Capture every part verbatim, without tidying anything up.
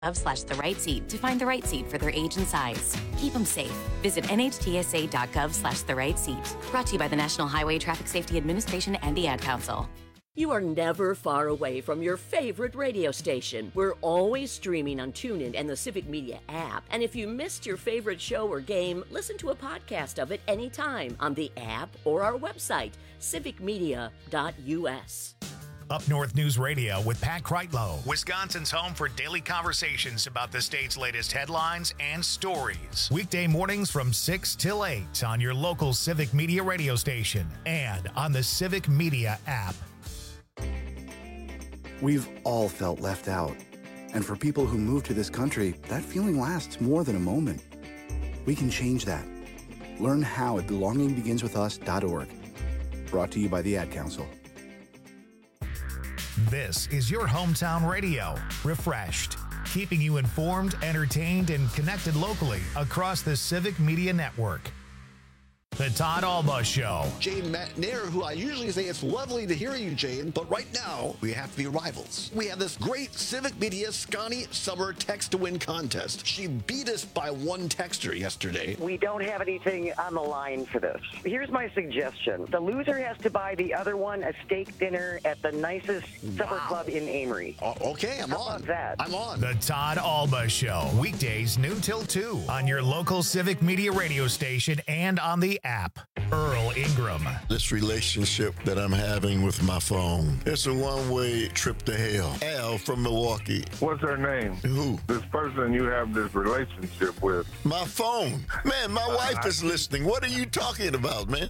slash the right seat to find the right seat for their age and size. Keep them safe. Visit nhtsa.gov slash the right seat. Brought to you by the National Highway Traffic Safety Administration and the Ad Council. You are never far away from your favorite radio station. We're always streaming on TuneIn and the Civic Media app. And if you missed your favorite show or game, listen to a podcast of it anytime on the app or our website, civic media dot u s. Up North News Radio with Pat Kreitlow, Wisconsin's home for daily conversations about the state's latest headlines and stories. Weekday mornings from six till eight on your local Civic Media radio station and on the Civic Media app. We've all felt left out. And for people who move to this country, that feeling lasts more than a moment. We can change that. Learn how at belonging begins with us dot org. Brought to you by the Ad Council. This is your hometown radio, refreshed, keeping you informed, entertained, and connected locally across the Civic Media Network. The Todd Alba Show. Jane McNair, who I usually say it's lovely to hear you, Jane, but right now we have to be rivals. We have this great Civic Media Scotty Summer Text to Win contest. She beat us by one texter yesterday. We don't have anything on the line for this. Here's my suggestion. The loser has to buy the other one a steak dinner at the nicest wow. supper club in Amory. Uh, okay, I'm How on. about that? I'm on. The Todd Alba Show. Weekdays noon till two on your local Civic Media radio station and on the app. Earl Ingram. This relationship that I'm having with my phone, it's a one-way trip to hell. Al from Milwaukee. What's her name? Who? This person you have this relationship with. My phone. Man, my wife is listening. What are you talking about, man?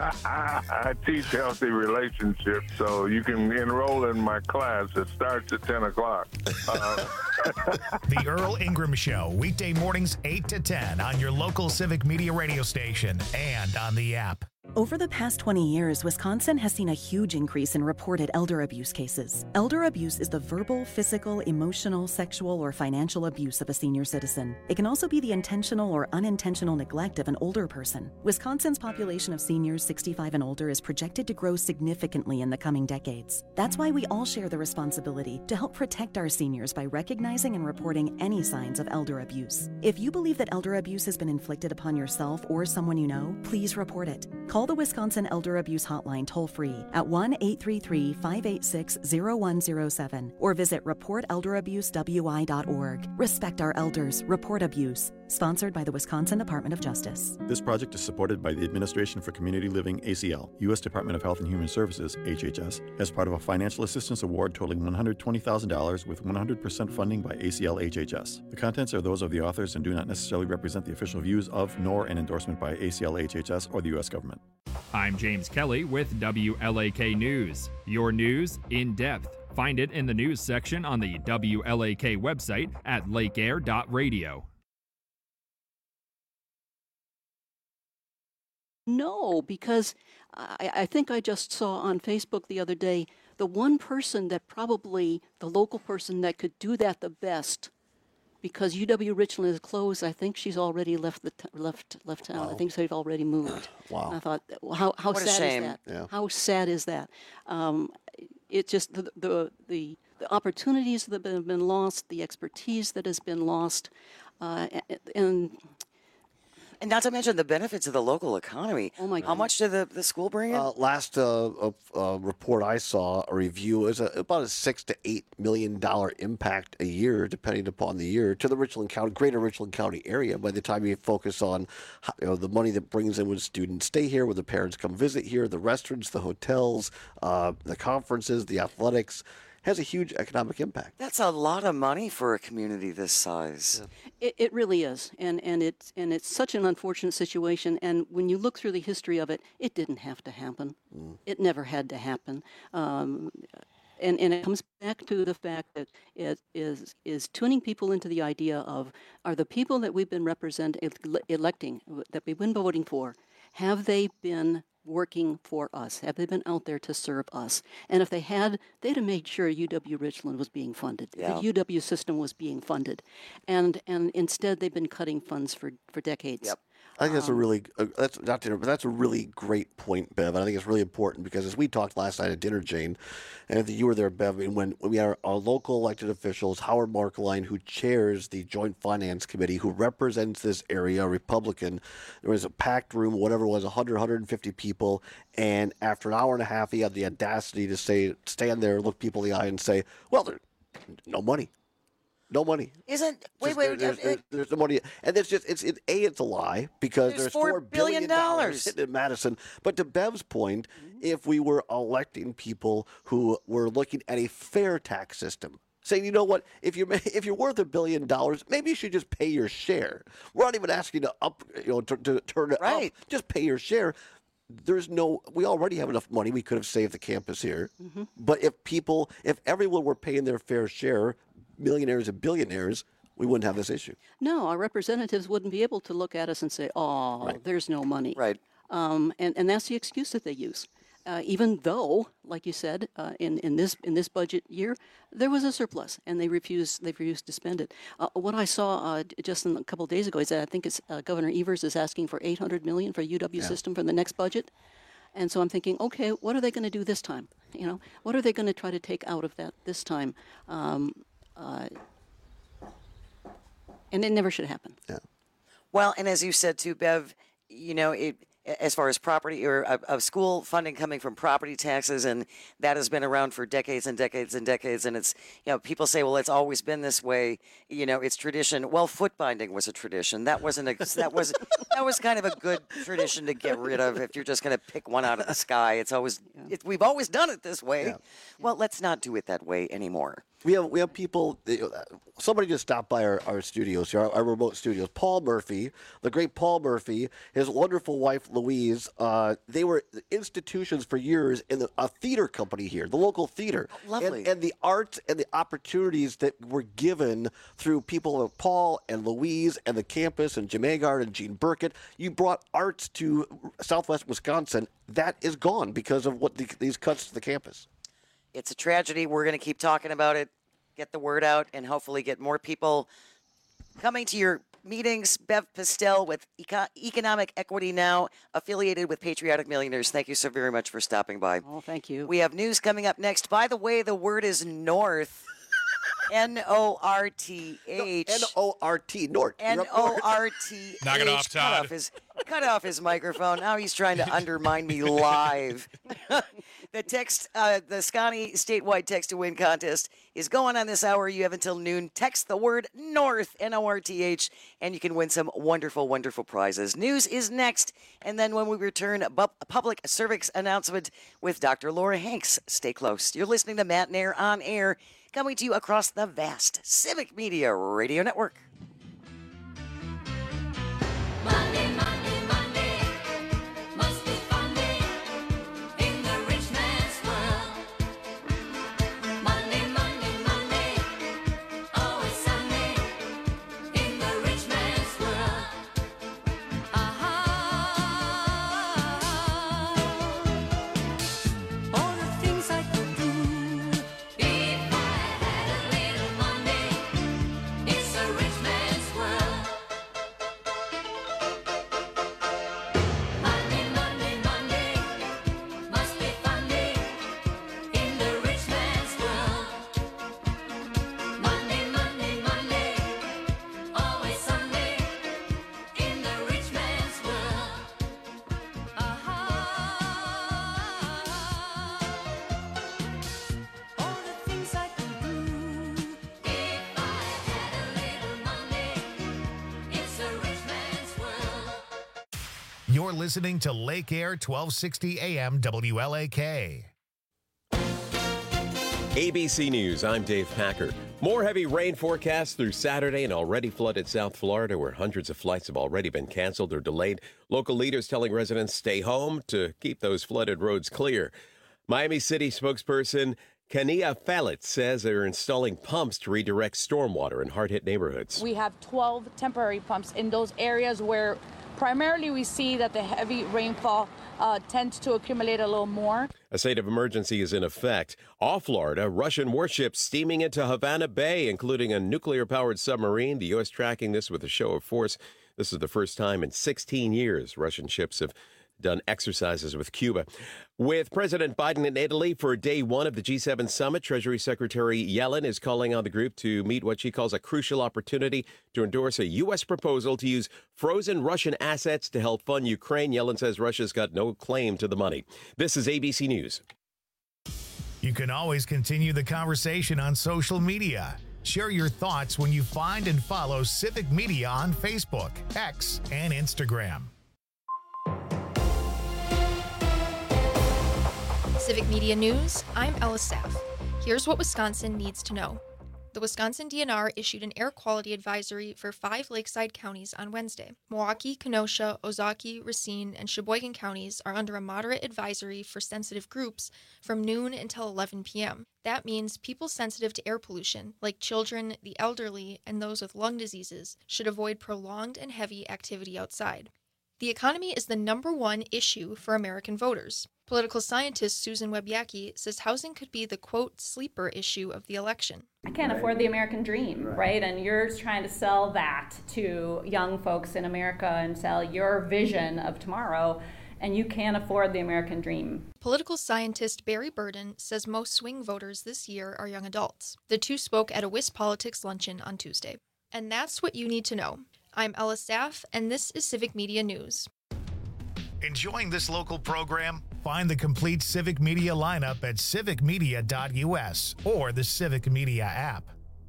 I teach healthy relationships, so you can enroll in my class. It starts at ten o'clock. Uh, The Earl Ingram Show, weekday mornings eight to ten on your local Civic Media radio station and on the app. Over the past twenty years, Wisconsin has seen a huge increase in reported elder abuse cases. Elder abuse is the verbal, physical, emotional, sexual, or financial abuse of a senior citizen. It can also be the intentional or unintentional neglect of an older person. Wisconsin's population of seniors sixty-five and older is projected to grow significantly in the coming decades. That's why we all share the responsibility to help protect our seniors by recognizing and reporting any signs of elder abuse. If you believe that elder abuse has been inflicted upon yourself or someone you know, please report it. Call the Wisconsin Elder Abuse Hotline toll-free at one eight three three, five eight six, zero one zero seven or visit report elder abuse w i dot org. Respect our elders. Report abuse. Sponsored by the Wisconsin Department of Justice. This project is supported by the Administration for Community Living, A C L, U S Department of Health and Human Services, H H S, as part of a financial assistance award totaling one hundred twenty thousand dollars with one hundred percent funding by A C L H H S. The contents are those of the authors and do not necessarily represent the official views of nor an endorsement by A C L H H S or the U S government. I'm James Kelly with W L A K News. Your news in depth. Find it in the news section on the W L A K website at lake air dot radio. No, because I, I think I just saw on Facebook the other day the one person that probably, the local person that could do that the best, because U W Richland is closed, I think she's already left the t- left left town. Wow. I think they've already moved. Wow. I thought, how how What a sad shame. is that? Yeah. How sad is that? Um, it just the the the, the opportunities that have been lost, the expertise that has been lost, uh, and. And not to mention the benefits of the local economy. Oh my How God. much did the, the school bring in? Uh, last uh, uh, uh, report I saw, a review, is a, about a six to eight million dollar impact a year, depending upon the year, to the Richland County, greater Richland County area. By the time you focus on, how, you know, the money that brings in when students stay here, when the parents come visit here, the restaurants, the hotels, uh, the conferences, the athletics, has a huge economic impact. That's a lot of money for a community this size. It, it really is, and and it's and it's such an unfortunate situation. And when you look through the history of it, it didn't have to happen. Mm. It never had to happen. Um, and and it comes back to the fact that it is is tuning people into the idea of, are the people that we've been represent electing, that we've been voting for, have they been working for us? Have they been out there to serve us? And if they had, they'd have made sure U W Richland was being funded. Yeah. The U W system was being funded. And and instead they've been cutting funds for, for decades. Yep. I think that's a Um, really uh, that's not dinner, but that's a really great point, Bev. And I think it's really important because as we talked last night at dinner, Jane, and I think you were there, Bev, and when, when we had our, our local elected officials, Howard Markeline, who chairs the Joint Finance Committee, who represents this area, a Republican, there was a packed room, whatever it was, one hundred, one hundred fifty people, and after an hour and a half, he had the audacity to say, stand there, look people in the eye, and say, "Well, there's no money." No money. Isn't wait Just, wait? there- there's, there's, there's no money, and it's just it's it, a it's a lie because There's there's, four four billion billion dollars. dollars sitting in Madison. But to Bev's point, if we were electing people who were looking at a fair tax system, saying, you know what, if you're if you're worth a billion dollars, maybe you should just pay your share. We're not even asking you to up, you know, to, to turn it Right. up. Just pay your share. There's no, we already have enough money. We could have saved the campus here. Mm-hmm. But if people, if everyone were paying their fair share, millionaires and billionaires, we wouldn't have this issue. No, our representatives wouldn't be able to look at us and say, "Oh, Right. there's no money." Right. Um, and and that's the excuse that they use. Uh, even though, like you said, uh, in in this in this budget year, there was a surplus, and they refused they refused to spend it. Uh, what I saw uh, just in a couple of days ago is that I think it's uh, Governor Evers is asking for eight hundred million dollars for U W Yeah. system for the next budget. And so I'm thinking, okay, what are they going to do this time? You know, what are they going to try to take out of that this time? Um, uh, and it never should happen. Yeah. Well, and as you said too, Bev, you know, it, as far as property or of, of school funding coming from property taxes, and that has been around for decades and decades and decades. And it's, you know, people say, well, it's always been this way. You know, it's tradition. Well, foot binding was a tradition. That wasn't a, that was that was kind of a good tradition to get rid of. If you're just going to pick one out of the sky, it's always it, we've always done it this way. Yeah. Well, let's not do it that way anymore. We have we have people. Somebody just stopped by our, our studios here, our, our remote studios. Paul Murphy, the great Paul Murphy, his wonderful wife Louise. Uh, they were institutions for years in the, a theater company here, the local theater. Lovely. And, and the arts and the opportunities that were given through people like Paul and Louise and the campus and Jim Agard and Gene Burkett. You brought arts to Southwest Wisconsin. That is gone because of what the, these cuts to the campus. It's a tragedy. We're going to keep talking about it, get the word out, and hopefully get more people coming to your meetings. Bev Pastel with Eco- Economic Equity Now, affiliated with Patriotic Millionaires. Thank you so very much for stopping by. Oh, thank you. We have news coming up next. By the way, the word is north. N O R T H. N O R T, North. N O R T H. Knock it off, Cut Todd. off his, cut off his microphone. Now he's trying to undermine me live. The text, uh, the Scotty statewide text to win contest is going on this hour. You have until noon. Text the word North, N O R T H, and you can win some wonderful, wonderful prizes. News is next, and then when we return, a bu- a public service announcement with Doctor Laura Hanks. Stay close. You're listening to Matt and Air on Air, coming to you across the vast Civic Media Radio Network. Monday, Monday, Monday, must be fun day in the rich man's world. Monday, Monday, Monday, always Sunday in the rich man's world. Aha! All the things I could do if I had a little money. It's a rich man's world. Monday, Monday, Monday, must be fun day in the rich man's world. Monday, Monday, Monday, always Sunday in the rich man's world. Aha! All the things I could do if I had a little money. It's a rich man's world. You're listening to Lake Air twelve sixty A M W L A K. A B C News, I'm Dave Packer. More heavy rain forecast through Saturday in already flooded South Florida, where hundreds of flights have already been canceled or delayed. Local leaders telling residents stay home to keep those flooded roads clear. Miami City spokesperson Kania Fallet says they're installing pumps to redirect stormwater in hard-hit neighborhoods. We have twelve temporary pumps in those areas where primarily we see that the heavy rainfall uh, tends to accumulate a little more. A state of emergency is in effect. Off Florida, Russian warships steaming into Havana Bay, including a nuclear-powered submarine. The U S tracking this with a show of force. This is the first time in sixteen years Russian ships have done exercises with Cuba. With President Biden in Italy for day one of the G seven summit, Treasury Secretary Yellen is calling on the group to meet what she calls a crucial opportunity to endorse a U S proposal to use frozen Russian assets to help fund Ukraine. Yellen says Russia's got no claim to the money. This is A B C News. You can always continue the conversation on social media. Share your thoughts when you find and follow Civic Media on Facebook, X, and Instagram. Civic Media News, I'm Ella Saff. Here's what Wisconsin needs to know. The Wisconsin D N R issued an air quality advisory for five lakeside counties on Wednesday. Milwaukee, Kenosha, Ozaukee, Racine, and Sheboygan counties are under a moderate advisory for sensitive groups from noon until eleven p.m. That means people sensitive to air pollution, like children, the elderly, and those with lung diseases, should avoid prolonged and heavy activity outside. The economy is the number one issue for American voters. Political scientist Susan Webjacki says housing could be the, quote, sleeper issue of the election. I can't afford the American dream, right. right? And you're trying to sell that to young folks in America and sell your vision of tomorrow, and you can't afford the American dream. Political scientist Barry Burden says most swing voters this year are young adults. The two spoke at a W I S Politics luncheon on Tuesday. And that's what you need to know. I'm Ella Staff, and this is Civic Media News. Enjoying this local program? Find the complete Civic Media lineup at civic media dot u s or the Civic Media app.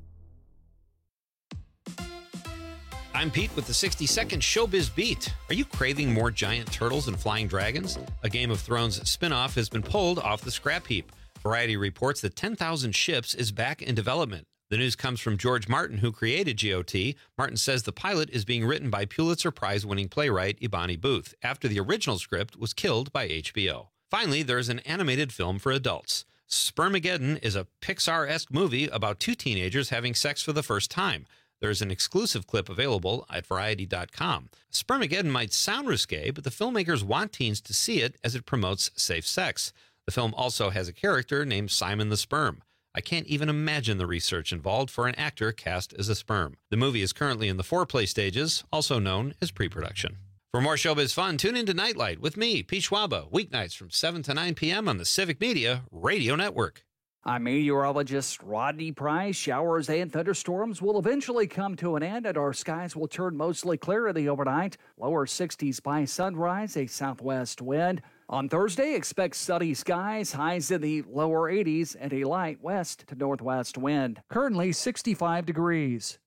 I'm Pete with the sixty second Showbiz Beat. Are you craving more giant turtles and flying dragons? A Game of Thrones spinoff has been pulled off the scrap heap. Variety reports that ten thousand Ships is back in development. The news comes from George Martin, who created G O T. Martin says the pilot is being written by Pulitzer Prize-winning playwright Ibani Booth after the original script was killed by H B O. Finally, there's an animated film for adults. Spermageddon is a Pixar-esque movie about two teenagers having sex for the first time. There's an exclusive clip available at variety dot com. Spermageddon might sound risque, but the filmmakers want teens to see it as it promotes safe sex. The film also has a character named Simon the Sperm. I can't even imagine the research involved for an actor cast as a sperm. The movie is currently in the foreplay stages, also known as pre-production. For more showbiz fun, tune into Nightlight with me, Pete Schwaba, weeknights from seven to nine p.m. on the Civic Media Radio Network. I'm meteorologist Rodney Price. Showers and thunderstorms will eventually come to an end, and our skies will turn mostly clear in the overnight. Lower sixties by sunrise, a southwest wind. On Thursday, expect sunny skies, highs in the lower eighties, and a light west to northwest wind. Currently sixty-five degrees.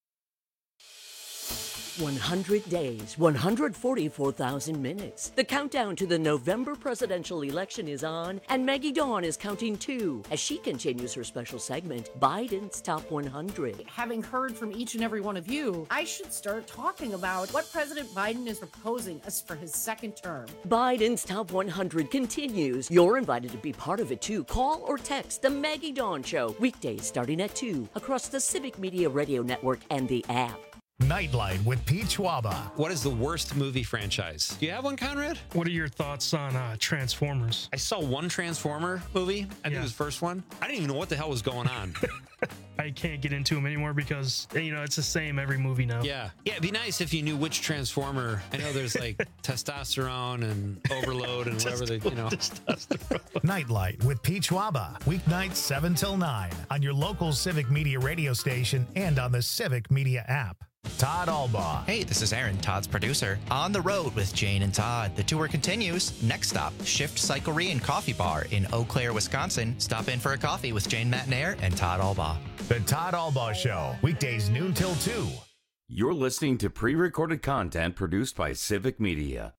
one hundred days, one hundred forty-four thousand minutes. The countdown to the November presidential election is on, and Maggie Dawn is counting too as she continues her special segment, Biden's Top one hundred. Having heard from each and every one of you, I should start talking about what President Biden is proposing us for his second term. Biden's Top one hundred continues. You're invited to be part of it too. Call or text the Maggie Dawn Show, weekdays starting at two, across the Civic Media Radio Network and the app. Nightlight with Pete Schwaba. What is the worst movie franchise? Do you have one, Conrad? What are your thoughts on uh, Transformers? I saw one Transformer movie. I think Yeah. it was the first one. I didn't even know what the hell was going on. I can't get into them anymore because, you know, it's the same every movie now. Yeah. Yeah, it'd be nice if you knew which Transformer. I know there's like testosterone and overload and whatever they, you know. Nightlight with Pete Schwaba. Weeknights seven till nine on your local Civic Media radio station and on the Civic Media app. Todd Albaugh. Hey, this is Aaron, Todd's producer. On the road with Jane and Todd. The tour continues. Next stop, Shift Cyclery and Coffee Bar in Eau Claire, Wisconsin. Stop in for a coffee with Jane Matnair and Todd Albaugh. The Todd Albaugh Show. Weekdays noon till two. You're listening to pre-recorded content produced by Civic Media.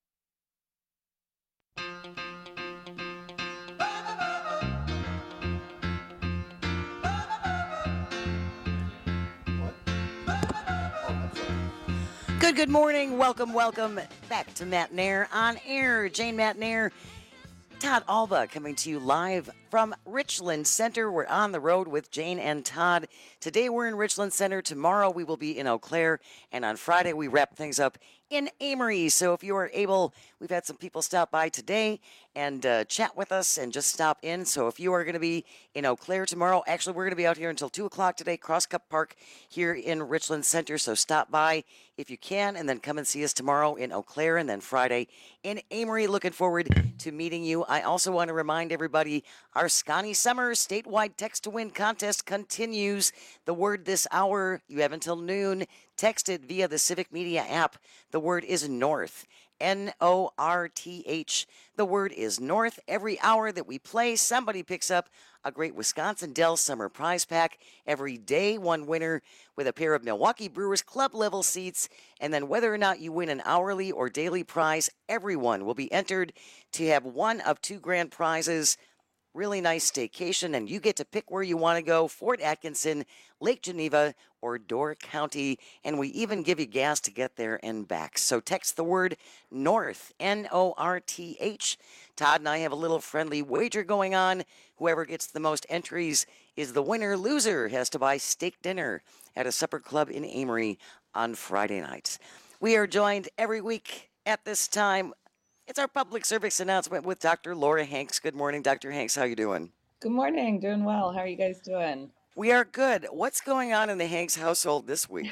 Good, good morning. Welcome, welcome back to Matt Nair on air. Jane Matt Nair, Todd Albaugh coming to you live from Richland Center. We're on the road with Jane and Todd. Today we're in Richland Center. Tomorrow we will be in Eau Claire. And on Friday we wrap things up in Amory. So if you are able, we've had some people stop by today and uh, chat with us and just stop in. So if you are going to be in Eau Claire tomorrow, actually we're going to be out here until two o'clock today, Cross Cup Park here in Richland Center. So stop by if you can, and then come and see us tomorrow in Eau Claire, and then Friday in Amory. Looking forward to meeting you. I also want to remind everybody our Scotty Summer statewide text to win contest continues. The word this hour, you have until noon. Text it via the Civic Media app. The word is North. N O R T H. The word is North. Every hour that we play, somebody picks up a great Wisconsin Dells Summer Prize Pack. Every day, one winner with a pair of Milwaukee Brewers club level seats. And then whether or not you win an hourly or daily prize, everyone will be entered to have one of two grand prizes. Really nice staycation, and you get to pick where you want to go: Fort Atkinson, Lake Geneva, or Door County. And we even give you gas to get there and back. So text the word North, N O R T H. Todd and I have a little friendly wager going on. Whoever gets the most entries is the winner. Loser has to buy steak dinner at a supper club in Amory on Friday nights. We are joined every week at this time. It's our public service announcement with Doctor Laura Hanks. Good morning, Doctor Hanks. How you doing? Good morning. Doing well. How are you guys doing? We are good. What's going on in the Hanks household this week?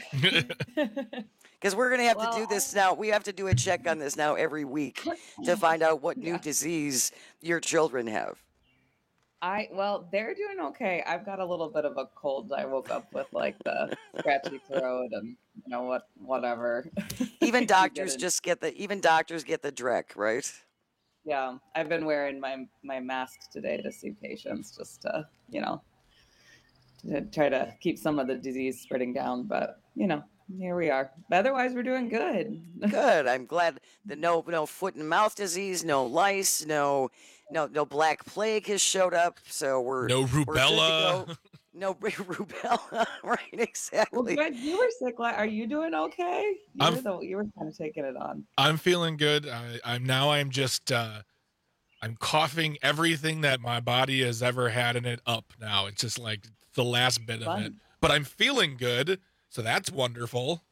Because we're going to have Well, to do this now. We have to do a check on this now every week to find out what new disease your children have. I well, they're doing okay. I've got a little bit of a cold. I woke up with like the scratchy throat and you know what, whatever. Even You doctors get it. just get the even doctors get the dreck, right? Yeah, I've been wearing my my mask today to see patients, just to you know, to try to keep some of the disease spreading down. But you know, here we are. But otherwise, we're doing good. Good. I'm glad that no no foot and mouth disease, no lice, no no no black plague has showed up. So we're No we're good to rubella. go. No rubella. Right, exactly. Well, good. You were sick. la- Are you doing okay? You I'm- were the, you were kind of taking it on. I'm feeling good. I, I'm now. I'm just. Uh, I'm coughing everything that my body has ever had in it up. Now it's just like the last bit of it. Fun. But I'm feeling good, so that's wonderful.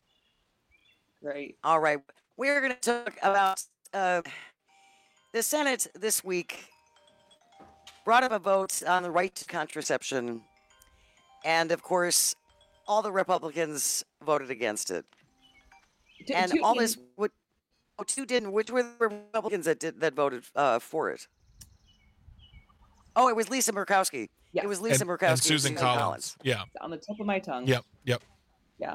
Great. All right. We're going to talk about uh, the Senate this week brought up a vote on the right to contraception. And of course, all the Republicans voted against it. Two- and two- all this would. Oh, two didn't. Which were the Republicans that did that voted uh, for it? Oh, it was Lisa Murkowski. Yes. It was Lisa And- Murkowski and Susan Collins. Yeah. On the tip of my tongue. Yep. Yep. Yeah.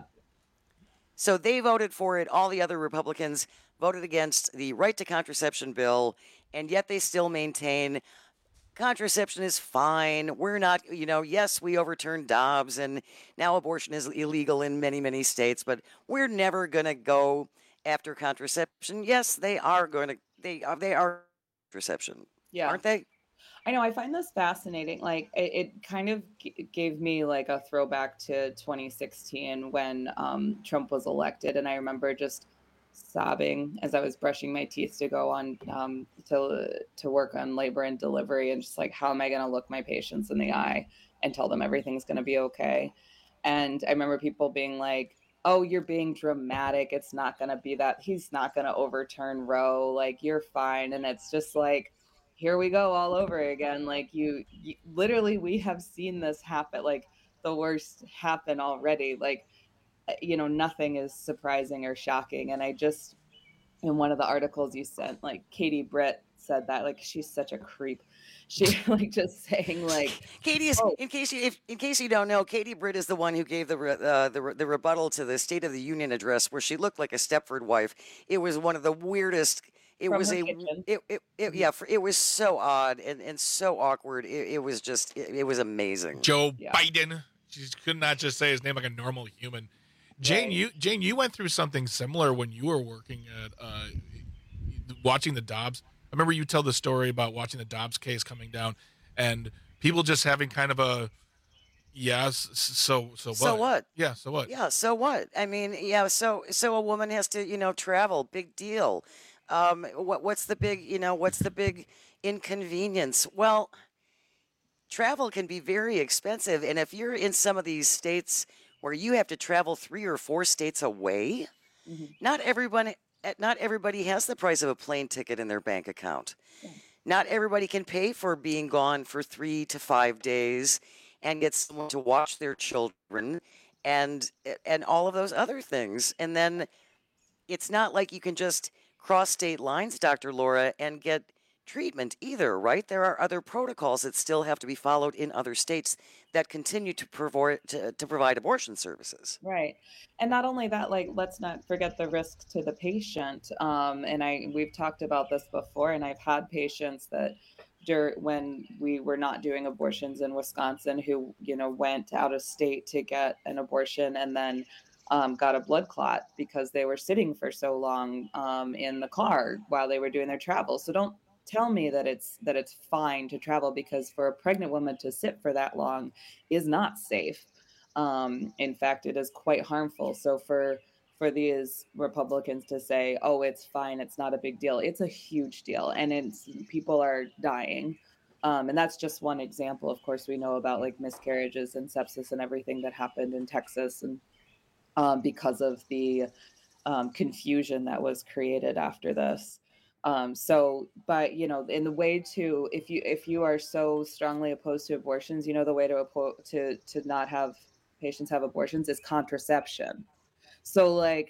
So they voted for it. All the other Republicans voted against the right to contraception bill, and yet they still maintain contraception is fine. We're not, you know, yes, we overturned Dobbs, and now abortion is illegal in many, many states, but we're never going to go after contraception. Yes, they are going to, they are, they are contraception, Yeah. aren't they? I know. I find this fascinating. Like, it, it kind of g- gave me like a throwback to twenty sixteen when um, Trump was elected, and I remember just sobbing as I was brushing my teeth to go on um, to to work on labor and delivery, and just like, how am I going to look my patients in the eye and tell them everything's going to be okay? And I remember people being like, "Oh, you're being dramatic. It's not going to be that. He's not going to overturn Roe. Like, you're fine." And it's just like, here we go all over again. Like you, you literally, we have seen this happen, like the worst happen already. Like, uh, you know, nothing is surprising or shocking. And I just, in one of the articles you sent, like Katie Britt said that, like, she's such a creep. She like just saying like, Katie is, in case you, if, in case you don't know, Katie Britt is the one who gave the re- uh, the re- the rebuttal to the State of the Union address, where she looked like a Stepford wife. It was one of the weirdest. It From was her a, kitchen. it, it, it yeah, for, it was so odd and, and so awkward. It, it was just, it, it was amazing. Joe Biden. She could not just say his name like a normal human. Jane, you Jane, you went through something similar when you were working at uh, watching the Dobbs. I remember you tell the story about watching the Dobbs case coming down, and people just having kind of a yes. So so what? So what? Yeah. So what? Yeah, so what? I mean, yeah, so so a woman has to, you know, travel. Big deal. Um, what what's the big, you know, what's the big inconvenience? Well, travel can be very expensive, and if you're in some of these states where you have to travel three or four states away, not everyone uh, not everybody has the price of a plane ticket in their bank account. Not everybody can pay for being gone for three to five days and get someone to watch their children and and all of those other things. And then it's not like you can just cross state lines, Doctor Laura, and get treatment either, right? There are other protocols that still have to be followed in other states that continue to, provo- to, to provide abortion services. Right. And not only that, like, let's not forget the risk to the patient. Um, and I, we've talked about this before, and I've had patients that dur- when we were not doing abortions in Wisconsin who, you know, went out of state to get an abortion and then um, got a blood clot because they were sitting for so long um, in the car while they were doing their travel. So don't tell me that it's that it's fine to travel, because for a pregnant woman to sit for that long is not safe. Um, in fact, it is quite harmful. So for for these Republicans to say, "Oh, it's fine, it's not a big deal," it's a huge deal, and it's people are dying. Um, and that's just one example. Of course, we know about like miscarriages and sepsis and everything that happened in Texas, and um, because of the um, confusion that was created after this. Um, so, but you know, in the way to, if you, if you are so strongly opposed to abortions, you know, the way to, oppo- to, to not have patients have abortions is contraception. So like,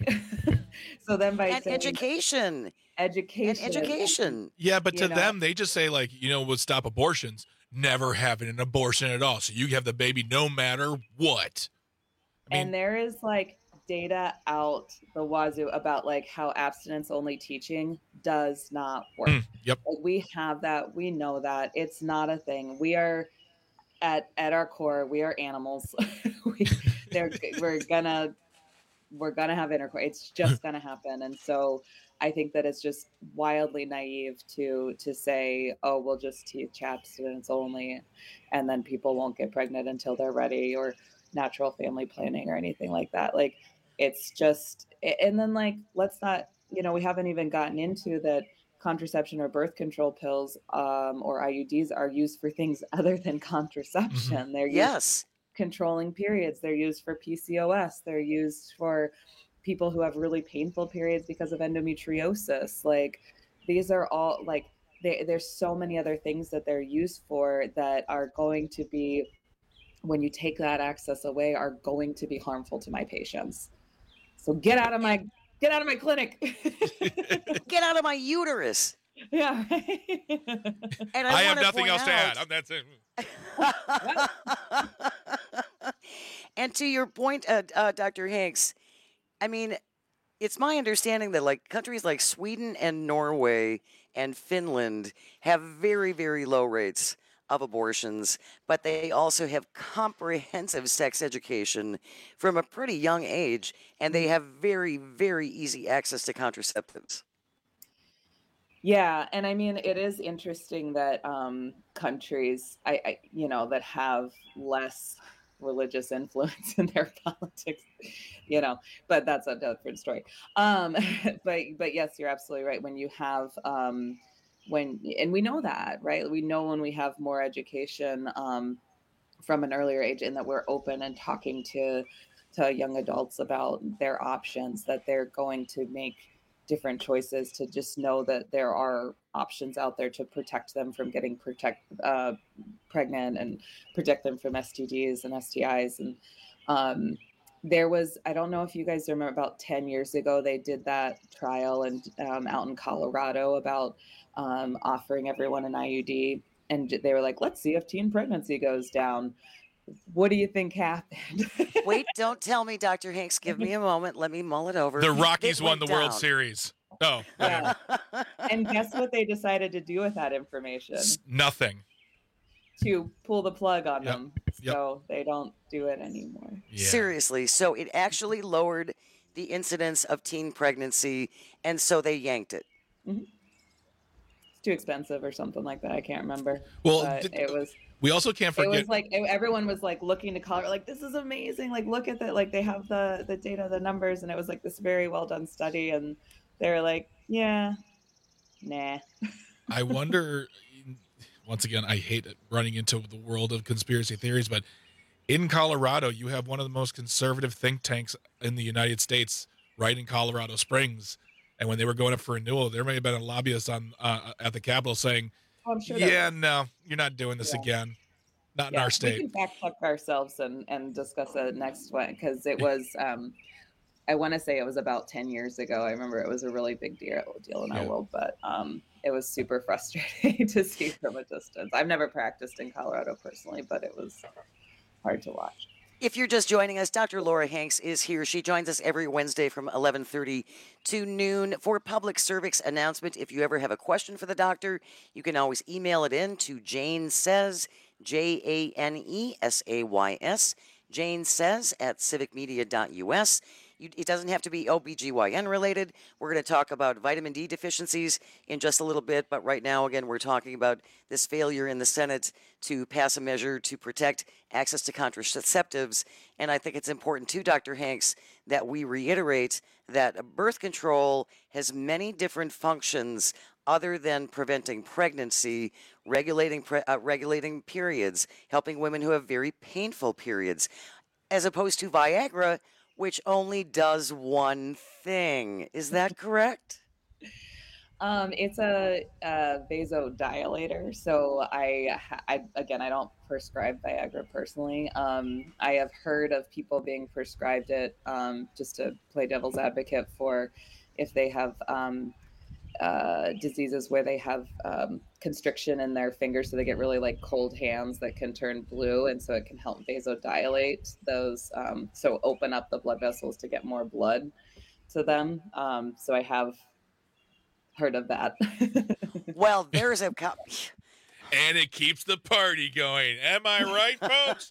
so then by and saying education, education, and education. Yeah, but to you know? them, they just say like, you know, would stop abortions, never having an abortion at all. So you have the baby no matter what. I mean, and there is like data out the wazoo about like how abstinence only teaching does not work. Mm, yep. Like, we have that. We know that it's not a thing. We are at, at our core, we are animals. we, they're, we're gonna, we're gonna have intercourse. It's just gonna happen. And so I think that it's just wildly naive to, to say, oh, we'll just teach abstinence only, and then people won't get pregnant until they're ready, or natural family planning or anything like that. Like, it's just, and then like, let's not, you know, we haven't even gotten into that contraception or birth control pills um, or I U Ds are used for things other than contraception. Mm-hmm. They're used yes. controlling periods. They're used for P C O S. They're used for people who have really painful periods because of endometriosis. Like, these are all like, they, there's so many other things that they're used for that are going to be, when you take that access away, are going to be harmful to my patients. So get out of my, get out of my clinic. Get out of my uterus. Yeah. And I, I have wanna nothing point else to out- add. I'm- That's it. And to your point, uh, uh, Doctor Hanks, I mean, it's my understanding that like countries like Sweden and Norway and Finland have very, very low rates of abortions, but they also have comprehensive sex education from a pretty young age, and they have very, very easy access to contraceptives. Yeah, and I mean, it is interesting that um, countries, I, I, you know, that have less religious influence in their politics, you know, but that's a different story. Um, but, but yes, you're absolutely right. When you have, um, when, and we know that, right? We know when we have more education um, from an earlier age, and that we're open and talking to, to young adults about their options, that they're going to make different choices, to just know that there are options out there to protect them from getting protect uh, pregnant, and protect them from S T Ds and S T Is. And um, there was, I don't know if you guys remember, about ten years ago, they did that trial and um, out in Colorado about um, offering everyone an I U D. And they were like, let's see if teen pregnancy goes down. What do you think happened? Wait, don't tell me, Doctor Hanks. Give me a moment. Let me mull it over. The Rockies It won went the World down. Series. Oh, Yeah. And guess what they decided to do with that information? nothing. To pull the plug on Yep. them, Yep. so they don't do it anymore. Seriously. So it actually lowered the incidence of teen pregnancy, and so they yanked it. It's too expensive or something like that. I can't remember. Well, But th- it was. We also can't It forget. was like it- everyone was like looking to Colorado, like, this is amazing. Like, look at that. Like, they have the the data, the numbers, and it was like this very well done study. And they were like, yeah, nah. I wonder, once again, I hate running into the world of conspiracy theories, but in Colorado, you have one of the most conservative think tanks in the United States, right in Colorado Springs. And when they were going up for renewal, there may have been a lobbyist on uh, at the Capitol saying, Oh, I'm sure that yeah, was- no, you're not doing this Yeah. again. Not in Yeah, our We state. can fact check ourselves and, and discuss it next one because it was, um, I want to say it was about ten years ago. I remember it was a really big deal, deal in our Yeah. world, but um, it was super frustrating to see from a distance. I've never practiced in Colorado personally, but it was hard to watch. If you're just joining us, Doctor Laura Hanks is here. She joins us every Wednesday from eleven thirty to noon for public service announcement. If you ever have a question for the doctor, you can always email it in to Jane Says, J A N E S A Y S, Jane Says at civic media dot U S. You, it doesn't have to be O B G Y N related. We're going to talk about vitamin D deficiencies in just a little bit, but right now, again, we're talking about this failure in the Senate to pass a measure to protect access to contraceptives. And I think it's important, too, Doctor Hanks, that we reiterate that birth control has many different functions other than preventing pregnancy, regulating pre- uh, regulating periods, helping women who have very painful periods, as opposed to Viagra, which only does one thing. Is that correct? Um, it's a, a vasodilator. So I, I, again, I don't prescribe Viagra personally. Um, I have heard of people being prescribed it um, just to play devil's advocate for if they have um, uh, diseases where they have um, constriction in their fingers, so they get really like cold hands that can turn blue, and so it can help vasodilate those, um, so open up the blood vessels to get more blood to them. Um, so I have heard of that. Well, there's a co- And it keeps the party going. Am I right, folks?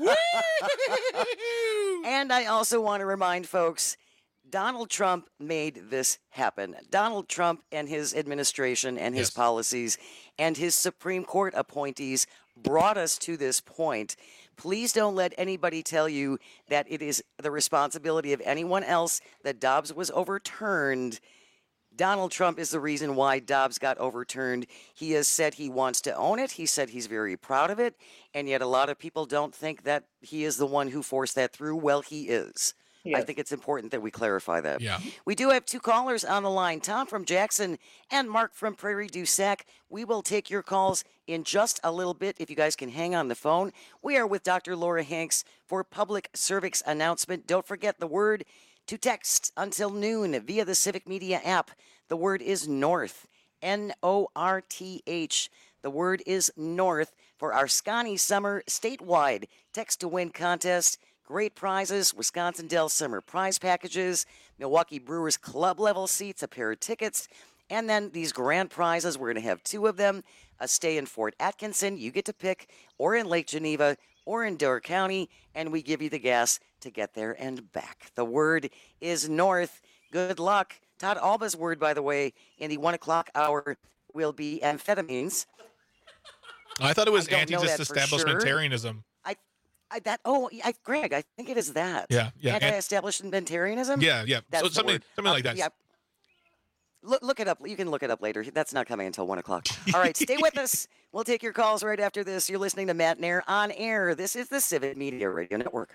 And I also want to remind folks, Donald Trump made this happen. Donald Trump and his administration and his Yes. policies and his Supreme Court appointees brought us to this point. Please don't let anybody tell you that it is the responsibility of anyone else that Dobbs was overturned. Donald Trump is the reason why Dobbs got overturned. He has said he wants to own it. He said he's very proud of it. And yet a lot of people don't think that he is the one who forced that through. Well, he is. I Yes. think it's important that we clarify that. Yeah. We do have two callers on the line, Tom from Jackson and Mark from Prairie du Sac. We will take your calls in just a little bit if you guys can hang on the phone. We are with Doctor Laura Hanks for public cervix announcement. Don't forget the word to text until noon via the Civic Media app. The word is North, N O R T H. The word is North for our Scotty Summer statewide text to win contest. Great prizes, Wisconsin Dell Summer prize packages, Milwaukee Brewers club level seats, a pair of tickets, and then these grand prizes. We're going to have two of them. A stay in Fort Atkinson, you get to pick, or in Lake Geneva, or in Door County, and we give you the gas to get there and back. The word is North. Good luck. Todd Alba's word, by the way, in the one o'clock hour will be amphetamines. I thought it was I don't know that for anti-disestablishmentarianism. I, I that oh, I, Greg, I think it is that. Yeah, yeah, and- Anti-establishmentarianism. Yeah, yeah. That's So the something, word. something Uh, like that. Yeah. Look, look it up. You can look it up later. That's not coming until one o'clock. All right, stay with us. We'll take your calls right after this. You're listening to Matt Nair on air. This is the Civic Media Radio Network.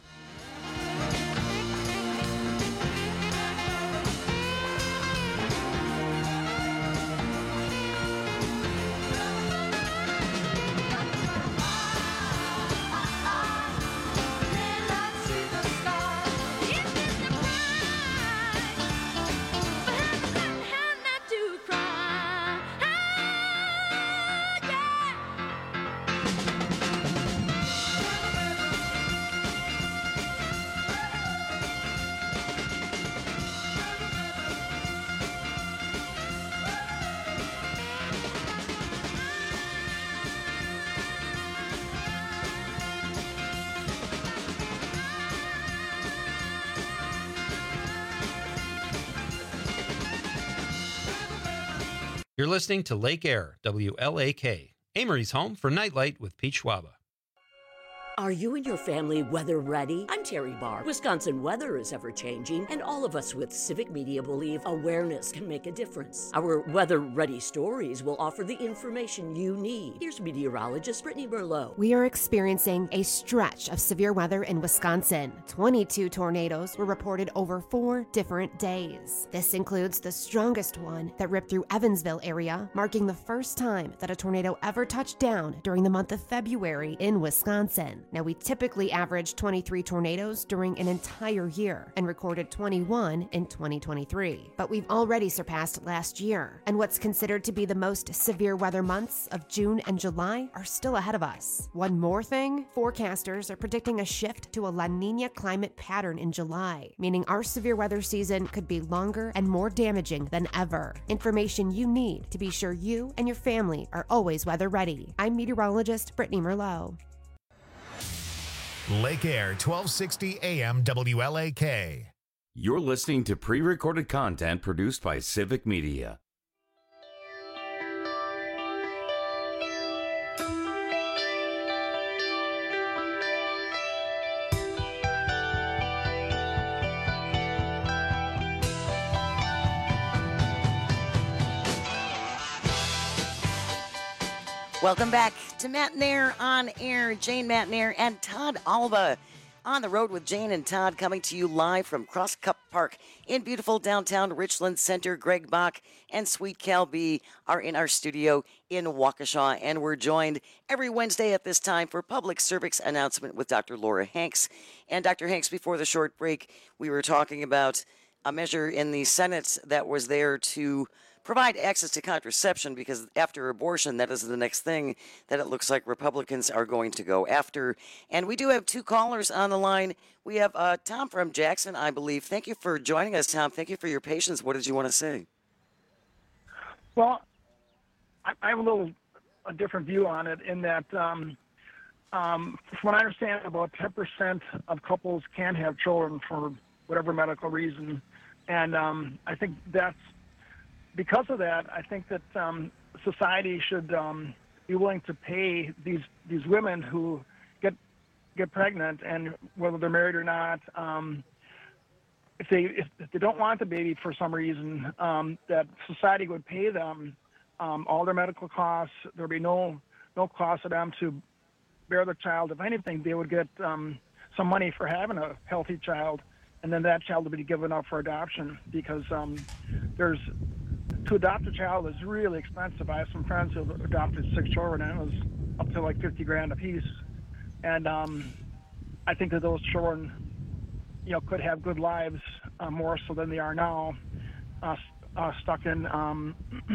You're listening to Lake Air, W L A K, Amory's home for Nightlight with Pete Schwaba. Are you and your family weather ready? I'm commentary bar. Wisconsin weather is ever changing, and all of us with Civic Media believe awareness can make a difference. Our weather ready stories will offer the information you need. Here's meteorologist Brittany Merlot. We are experiencing a stretch of severe weather in Wisconsin. twenty-two tornadoes were reported over four different days. This includes the strongest one that ripped through Evansville area, marking the first time that a tornado ever touched down during the month of February in Wisconsin. Now, we typically average twenty-three tornadoes during an entire year and recorded twenty-one in twenty twenty-three. But we've already surpassed last year, and what's considered to be the most severe weather months of June and July are still ahead of us. One more thing, forecasters are predicting a shift to a La Nina climate pattern in July, meaning our severe weather season could be longer and more damaging than ever. Information you need to be sure you and your family are always weather ready. I'm meteorologist Brittany Merlot. Lake Air, twelve sixty A M W L A K. You're listening to pre-recorded content produced by Civic Media. Welcome back to Matt Nair on Air. Jane Matt Nair and Todd Alba on the road with Jane and Todd, coming to you live from Cross Cup Park in beautiful downtown Richland Center. Greg Bach and Sweet Cal B are in our studio in Waukesha, and we're joined every Wednesday at this time for Public Service Announcement with Doctor Laura Hanks. And Doctor Hanks, before the short break, we were talking about a measure in the Senate that was there to provide access to contraception, because after abortion, that is the next thing that it looks like Republicans are going to go after. And we do have two callers on the line. We have uh, Tom from Jackson, I believe. Thank you for joining us, Tom. Thank you for your patience. What did you want to say? Well, I, I have a little a different view on it in that, um, um, from what I understand, about ten percent of couples can have children for whatever medical reason. And um, I think that's because of that, I think that um, society should um, be willing to pay these these women who get get pregnant, and whether they're married or not, um, if they if, if they don't want the baby for some reason, um, that society would pay them um, all their medical costs. There'd be no no cost to them to bear the child. If anything, they would get um, some money for having a healthy child, and then that child would be given up for adoption, because um, there's to adopt a child is really expensive. I have some friends who have adopted six children, and it was up to like fifty grand a piece. And um, I think that those children, you know, could have good lives uh, more so than they are now, uh, uh, stuck in, um,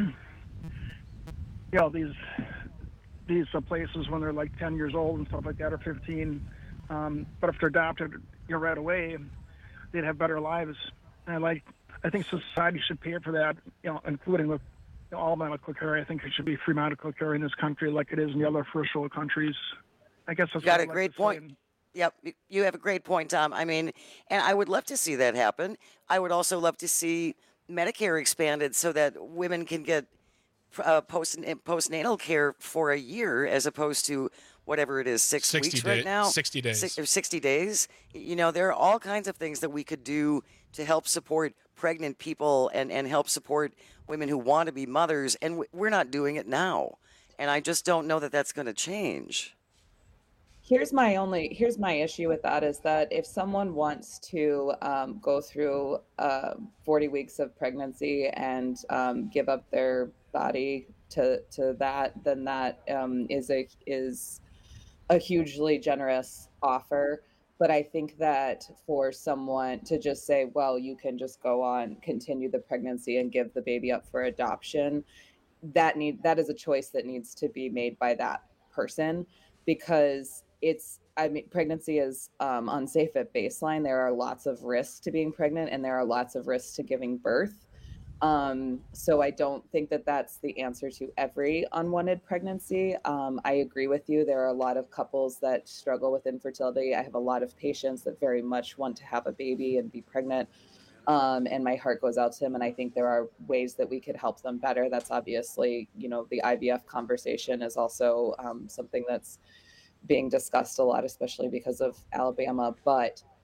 you know, these these uh, places when they're like ten years old and stuff like that, or fifteen. Um, but if they're adopted, you know, right away, they'd have better lives. And like. I think society should pay for that, you know, including with you know, all medical care. I think it should be free medical care in this country like it is in the other first world countries. I guess that's you got what a I'd great like to point. say. Yep, you- you have a great point, Tom. I mean, and I would love to see that happen. I would also love to see Medicare expanded so that women can get uh, post postnatal care for a year, as opposed to whatever it is, six sixty weeks day- right now. sixty days. Six, or sixty days. You know, there are all kinds of things that we could do to help support pregnant people and, and help support women who want to be mothers, and w- we're not doing it now. And I just don't know that that's going to change. Here's my only here's my issue with that is that if someone wants to um, go through uh, forty weeks of pregnancy and um, give up their body to to that, then that um, is a is a hugely generous offer. But I think that for someone to just say, well, you can just go on, continue the pregnancy and give the baby up for adoption, that need that is a choice that needs to be made by that person, because it's, I mean, pregnancy is um, unsafe at baseline. There are lots of risks to being pregnant, and there are lots of risks to giving birth. Um, so I don't think that that's the answer to every unwanted pregnancy. Um, I agree with you. There are a lot of couples that struggle with infertility. I have a lot of patients that very much want to have a baby and be pregnant. Um, and my heart goes out to them. And I think there are ways that we could help them better. That's obviously, you know, the I V F conversation is also um, something that's being discussed a lot, especially because of Alabama. But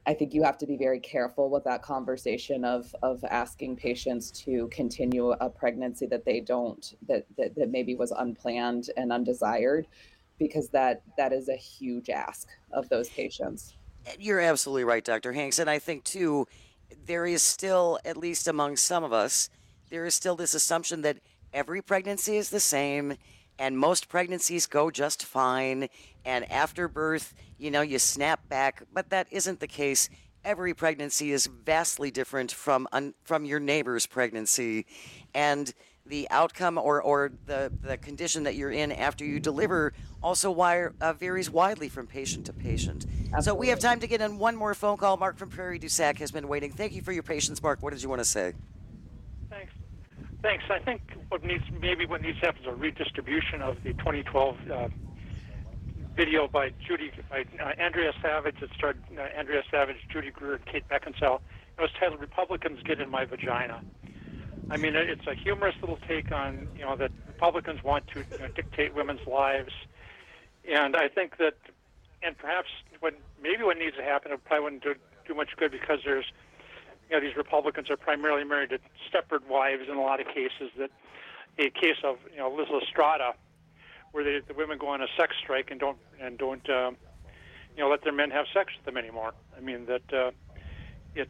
I think you have to be very careful with that conversation of of asking patients to continue a pregnancy that they don't, that that, that maybe was unplanned and undesired, because that that is a huge ask of those patients. You're absolutely right, Doctor Hanks. And I think, too, there is still, at least among some of us, there is still this assumption that every pregnancy is the same and most pregnancies go just fine. And after birth, you know, you snap back. But that isn't the case. Every pregnancy is vastly different from un, from your neighbor's pregnancy. And the outcome or, or the, the condition that you're in after you deliver also wire, uh, varies widely from patient to patient. Absolutely. So we have time to get in one more phone call. Mark from Prairie du Sac has been waiting. Thank you for your patience, Mark. What did you want to say? Thanks. Thanks. I think what needs maybe what needs to happen is a redistribution of the twenty twelve uh, video by Judy by uh, Andrea Savage. It starred uh, Andrea Savage, Judy Greer, and Kate Beckinsale. It was titled "Republicans Get in My Vagina." I mean, it's a humorous little take on, you know, that Republicans want to you know, dictate women's lives. And I think that, and perhaps what maybe what needs to happen, it probably wouldn't do, do much good because there's, you know, these Republicans are primarily married to Stepford wives in a lot of cases. That a case of, you know, Liz Estrada, where they, the women go on a sex strike and don't and don't, um, you know, let their men have sex with them anymore. I mean that uh, it's.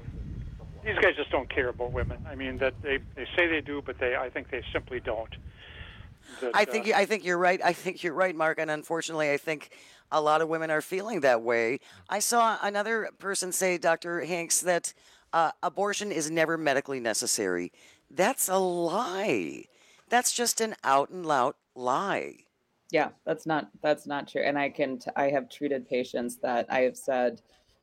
These guys just don't care about women. I mean, that they, they say they do, but they I think they simply don't. That, I think uh, I think you're right. I think you're right, Mark. And unfortunately, I think a lot of women are feeling that way. I saw another person say, Doctor Hanks, that uh, abortion is never medically necessary. That's a lie. That's just an out and loud lie. Yeah, that's not that's not true. And I can t- I have treated patients that I have said,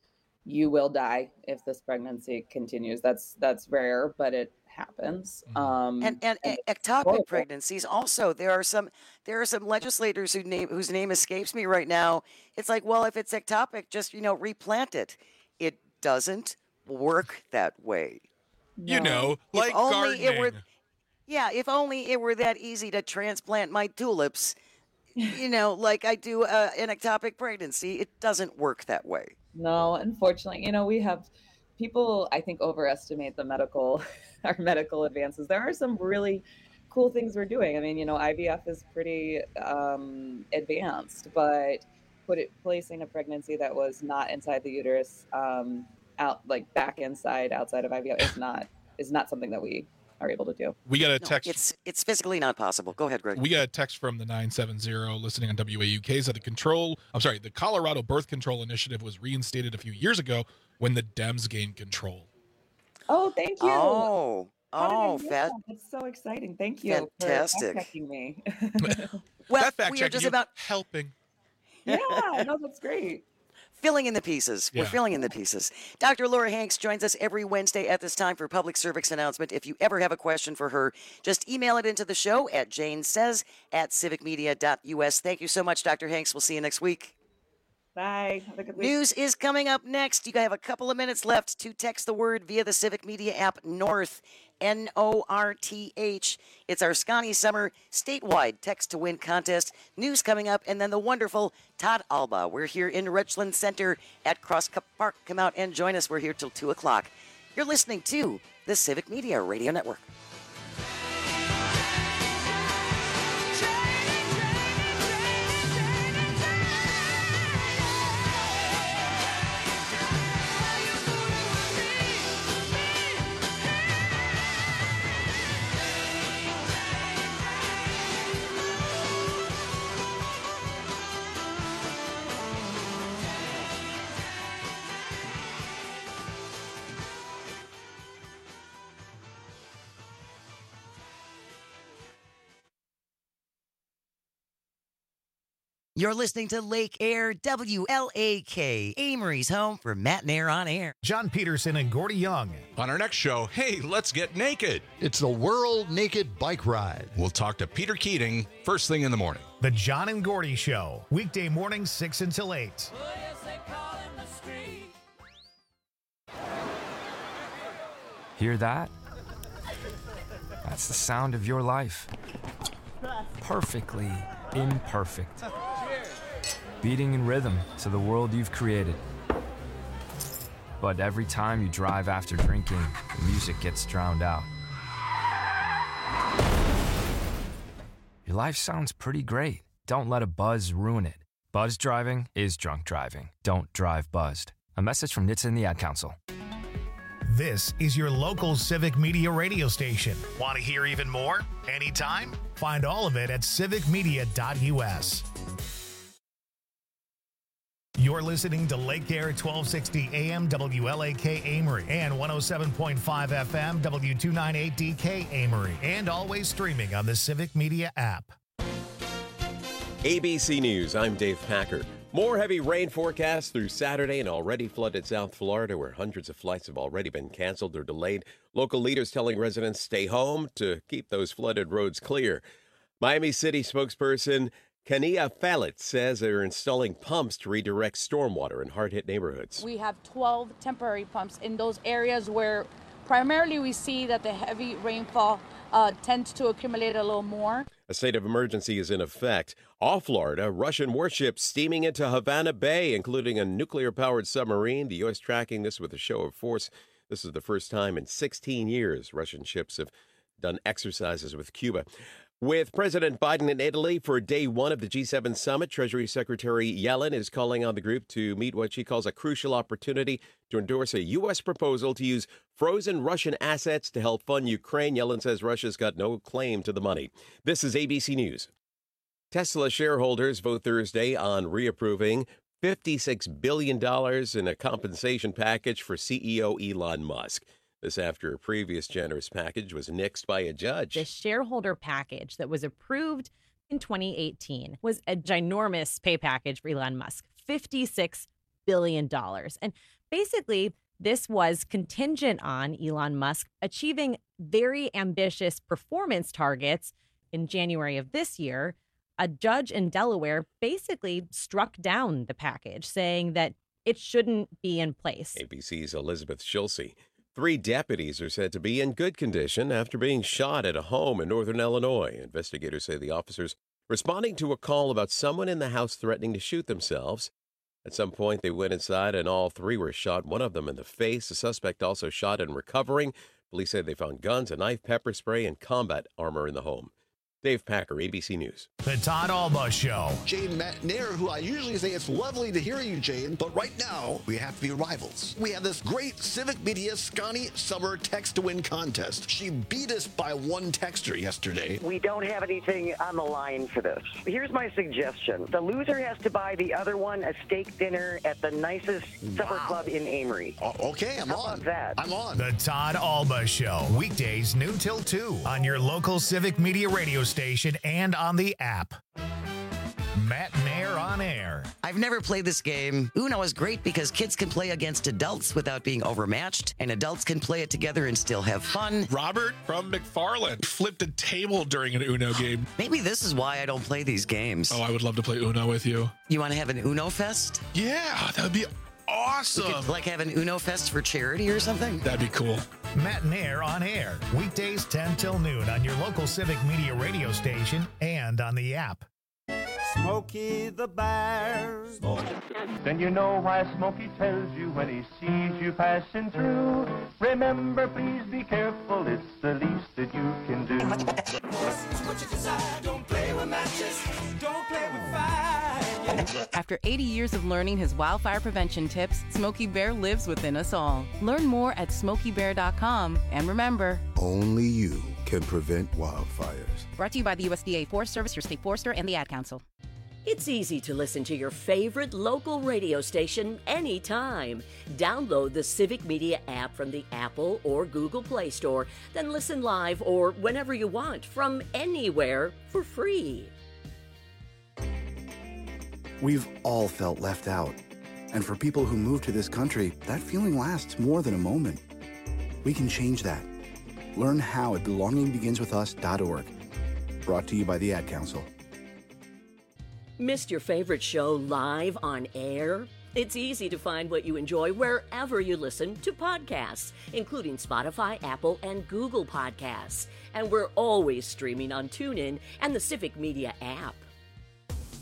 you will die if this pregnancy continues. That's that's rare, but it happens. Um, and and, and ectopic horrible. pregnancies also. There are some there are some legislators who name whose name escapes me right now. It's like, well, if it's ectopic, just you know replant it. It doesn't work that way. You know, if like only gardening. It were, yeah, if only it were that easy to transplant my tulips. You know, like I do uh, an ectopic pregnancy. It doesn't work that way. No, unfortunately, you know, we have people, I think, overestimate the medical, our medical advances. There are some really cool things we're doing. I mean, you know, I V F is pretty um, advanced, but put it, placing a pregnancy that was not inside the uterus, um, out like back inside, outside of I V F is not is not something that we are able to do. We got a No, text. it's it's physically not possible. Go ahead, Greg. We got a text from the nine seven zero listening on W A U K that the control, I'm sorry, the Colorado Birth Control Initiative was reinstated a few years ago when the Dems gained control. Oh, thank you. Oh, How did I oh, know fat. that? That's so exciting. Thank you Fantastic. for checking me. Well, that fact we are checking just you, about helping. Yeah, no, that's great. filling in the pieces. We're Yeah. filling in the pieces. Doctor Laura Hanks joins us every Wednesday at this time for public service announcement. If you ever have a question for her, just email it into the show at janesays at civicmedia dot U S. Thank you so much, Doctor Hanks. We'll see you next week. Bye. Have a good week. News is coming up next. You have a couple of minutes left to text the word via the Civic Media app, North, N O R T H. It's our Scotty Summer statewide text to win contest. News coming up, and then the wonderful Todd Alba. We're here in Richland Center at Cross Cup Park. Come out and join us. We're here till two o'clock. You're listening to the Civic Media Radio Network. You're listening to Lake Air, W L A K, Amory's home for Matt Nair on Air. John Peterson and Gordy Young. On our next show, hey, let's get naked. It's the World Naked Bike Ride. We'll talk to Peter Keating first thing in the morning. The John and Gordy Show. Weekday mornings, six until eight. Hear that? That's the sound of your life. Perfectly imperfect. Beating in rhythm to the world you've created. But every time you drive after drinking, the music gets drowned out. Your life sounds pretty great. Don't let a buzz ruin it. Buzz driving is drunk driving. Don't drive buzzed. A message from N H T S A and the Ad Council. This is your local Civic Media radio station. Want to hear even more? Anytime? Find all of it at civic media dot U S. You're listening to Lake Air twelve sixty A M W L A K Amory and one oh seven point five F M W two ninety-eight D K Amory, and always streaming on the Civic Media app. A B C News, I'm Dave Packer. More heavy rain forecast through Saturday in already flooded South Florida, where hundreds of flights have already been canceled or delayed. Local leaders telling residents stay home to keep those flooded roads clear. Miami City spokesperson Kania Fallet says they're installing pumps to redirect stormwater in hard-hit neighborhoods. We have twelve temporary pumps in those areas where primarily we see that the heavy rainfall uh, tends to accumulate a little more. A state of emergency is in effect. Off Florida, Russian warships steaming into Havana Bay, including a nuclear-powered submarine. The U S tracking this with a show of force. This is the first time in sixteen years Russian ships have done exercises with Cuba. With President Biden in Italy for day one of the G seven summit, Treasury Secretary Yellen is calling on the group to meet what she calls a crucial opportunity to endorse a U S proposal to use frozen Russian assets to help fund Ukraine. Yellen says Russia's got no claim to the money. This is A B C News. Tesla shareholders vote Thursday on reapproving fifty-six billion dollars in a compensation package for C E O Elon Musk. This after a previous generous package was nixed by a judge. The shareholder package that was approved in twenty eighteen was a ginormous pay package for Elon Musk, fifty-six billion dollars. And basically, this was contingent on Elon Musk achieving very ambitious performance targets. In January of this year, a judge in Delaware basically struck down the package, saying that it shouldn't be in place. A B C's Elizabeth Schulze. Three deputies are said to be in good condition after being shot at a home in northern Illinois. Investigators say the officers responding to a call about someone in the house threatening to shoot themselves. At some point, they went inside and all three were shot, one of them in the face. The suspect also shot and recovering. Police say they found guns, a knife, pepper spray, and combat armor in the home. Dave Packer, A B C News. The Todd Alba Show. Jane Matnair, who I usually say it's lovely to hear you, Jane, but right now we have to be rivals. We have this great Civic Media Scani Summer Text to Win contest. She beat us by one texter yesterday. We don't have anything on the line for this. Here's my suggestion. The loser has to buy the other one a steak dinner at the nicest supper wow. club in Amory. Uh, okay, I'm How on. About that? I'm on. The Todd Alba Show. Weekdays noon till two on your local Civic Media radio station. Station and on the app. Matt Nair on air. I've never played this game. Uno is great because kids can play against adults without being overmatched, and adults can play it together and still have fun. Robert from McFarland flipped a table during an Uno game. Maybe this is why I don't play these games. Oh, I would love to play Uno with you. You want to have an Uno Fest? Yeah, that would be awesome. We could, like, have an Uno Fest for charity or something? That'd be cool. Matt Nair on air. Weekdays ten till noon on your local Civic Media radio station and on the app. Smokey the Bear. Then you know why Smokey tells you when he sees you passing through. Remember, please be careful. It's the least that you can do. What you desire, don't play with matches. Don't play with fire. After eighty years of learning his wildfire prevention tips, Smokey Bear lives within us all. Learn more at smokey bear dot com. And remember, only you can prevent wildfires. Brought to you by the U S D A Forest Service, your state forester, and the Ad Council. It's easy to listen to your favorite local radio station anytime. Download the Civic Media app from the Apple or Google Play Store, then listen live or whenever you want from anywhere for free. We've all felt left out. And for people who move to this country, that feeling lasts more than a moment. We can change that. Learn how at belonging begins with us dot org. Brought to you by the Ad Council. Missed your favorite show live on air? It's easy to find what you enjoy wherever you listen to podcasts, including Spotify, Apple, and Google Podcasts. And we're always streaming on TuneIn and the Civic Media app.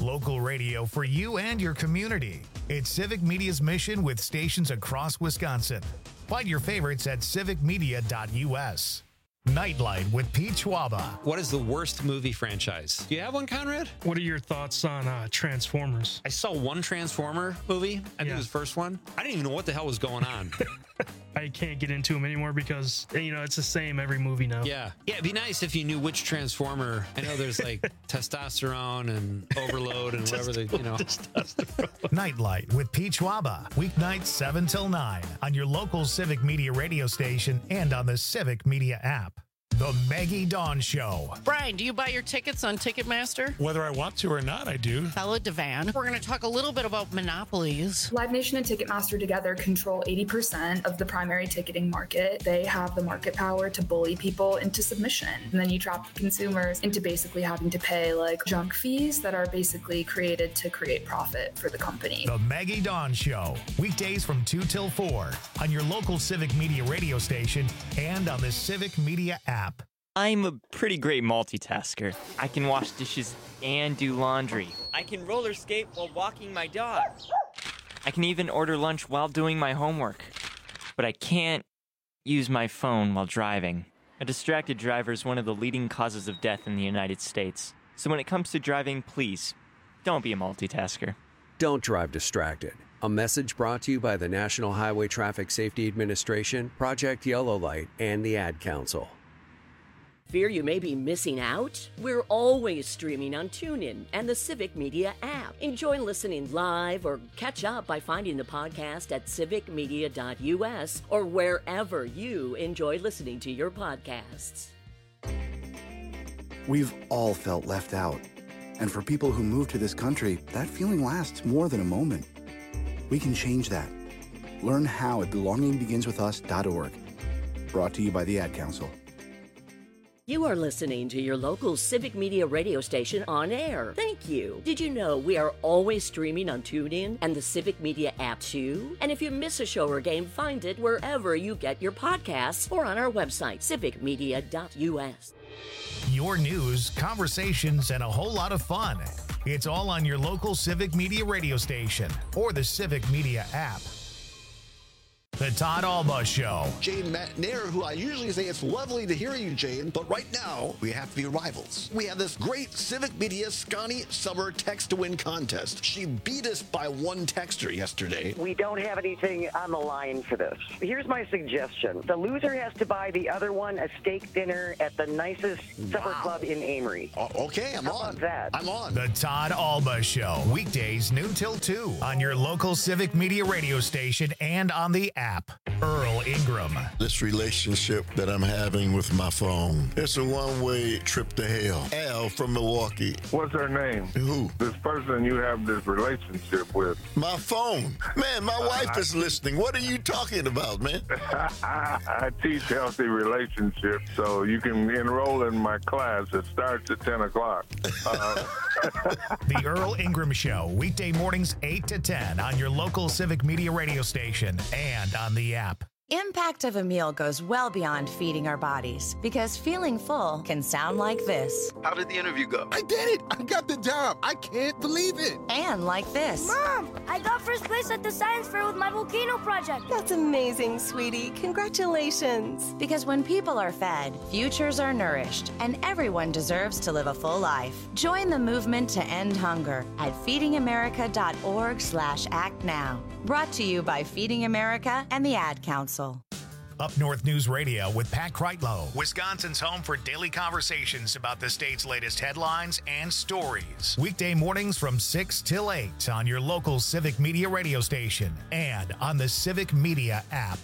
Local radio for you and your community. It's Civic Media's mission with stations across Wisconsin. Find your favorites at civic media dot u s. Nightlight with Pete Schwaba. What is the worst movie franchise? Do you have one, Conrad? What are your thoughts on uh, Transformers? I saw one Transformer movie. I think Yeah. it was the first one. I didn't even know what the hell was going on. I can't get into them anymore because, you know, it's the same every movie now. Yeah. Yeah, it'd be nice if you knew which Transformer. I know there's like testosterone and overload and whatever they, you know. Nightlight with Pete Schwaba. Weeknights seven till nine on your local Civic Media radio station and on the Civic Media app. The Maggie Dawn Show. Brian, do you buy your tickets on Ticketmaster? Whether I want to or not, I do. Hello, Devan. We're going to talk a little bit about monopolies. Live Nation and Ticketmaster together control eighty percent of the primary ticketing market. They have the market power to bully people into submission. And then you trap consumers into basically having to pay like junk fees that are basically created to create profit for the company. The Maggie Dawn Show. Weekdays from two till four on your local Civic Media radio station and on the Civic Media app. I'm a pretty great multitasker. I can wash dishes and do laundry. I can roller skate while walking my dog. I can even order lunch while doing my homework. But I can't use my phone while driving. A distracted driver is one of the leading causes of death in the United States. So when it comes to driving, please, don't be a multitasker. Don't drive distracted. A message brought to you by the National Highway Traffic Safety Administration, Project Yellow Light, and the Ad Council. Fear you may be missing out? We're always streaming on TuneIn and the Civic Media app. Enjoy listening live or catch up by finding the podcast at civic media dot u s or wherever you enjoy listening to your podcasts. We've all felt left out. And for people who move to this country, that feeling lasts more than a moment. We can change that. Learn how at belonging begins with us dot org. Brought to you by the Ad Council. You are listening to your local Civic Media radio station on air. Thank you. Did you know we are always streaming on TuneIn and the Civic Media app too? And if you miss a show or game, find it wherever you get your podcasts or on our website, civic media dot u s. Your news, conversations, and a whole lot of fun. It's all on your local Civic Media radio station or the Civic Media app. The Todd Alba Show. Jane McNair, who I usually say it's lovely to hear you, Jane, but right now we have to be rivals. We have this great Civic Media Scotty Summer Text to Win contest. She beat us by one texter yesterday. We don't have anything on the line for this. Here's my suggestion. The loser has to buy the other one a steak dinner at the nicest supper Wow. club in Amory. O- okay, I'm How on. about that? I'm on. The Todd Alba Show. Weekdays noon till two on your local Civic Media radio station and on the app. Earl Ingram. This relationship that I'm having with my phone, it's a one-way trip to hell. Al from Milwaukee. What's her name? Who? This person you have this relationship with. My phone. Man, my wife is listening. What are you talking about, man? I teach healthy relationships, so you can enroll in my class. It starts at ten o'clock. Uh, The Earl Ingram Show. Weekday mornings eight to ten on your local Civic Media radio station and on the app. Impact of a meal goes well beyond feeding our bodies because feeling full can sound like this. How did the interview go? I did it! I got the job! I can't believe it! And like this. Mom, I got first place at the science fair with my volcano project. That's amazing, sweetie. Congratulations. Because when people are fed, futures are nourished, and everyone deserves to live a full life. Join the movement to end hunger at feeding america dot org slash act now. Brought to you by Feeding America and the Ad Council. Up North News Radio with Pat Kreitlow, Wisconsin's home for daily conversations about the state's latest headlines and stories. Weekday mornings from six till eight on your local Civic Media radio station and on the Civic Media app.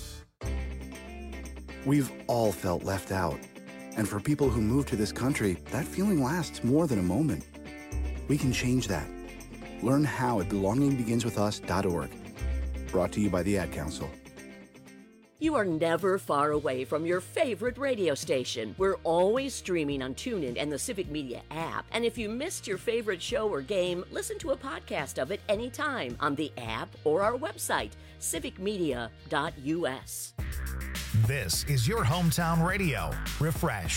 We've all felt left out. And for people who move to this country, that feeling lasts more than a moment. We can change that. Learn how at belonging begins with us dot org. Brought to you by the Ad Council. You are never far away from your favorite radio station. We're always streaming on TuneIn and the Civic Media app. And if you missed your favorite show or game, listen to a podcast of it anytime on the app or our website, civic media dot u s. This is your hometown radio, refreshed.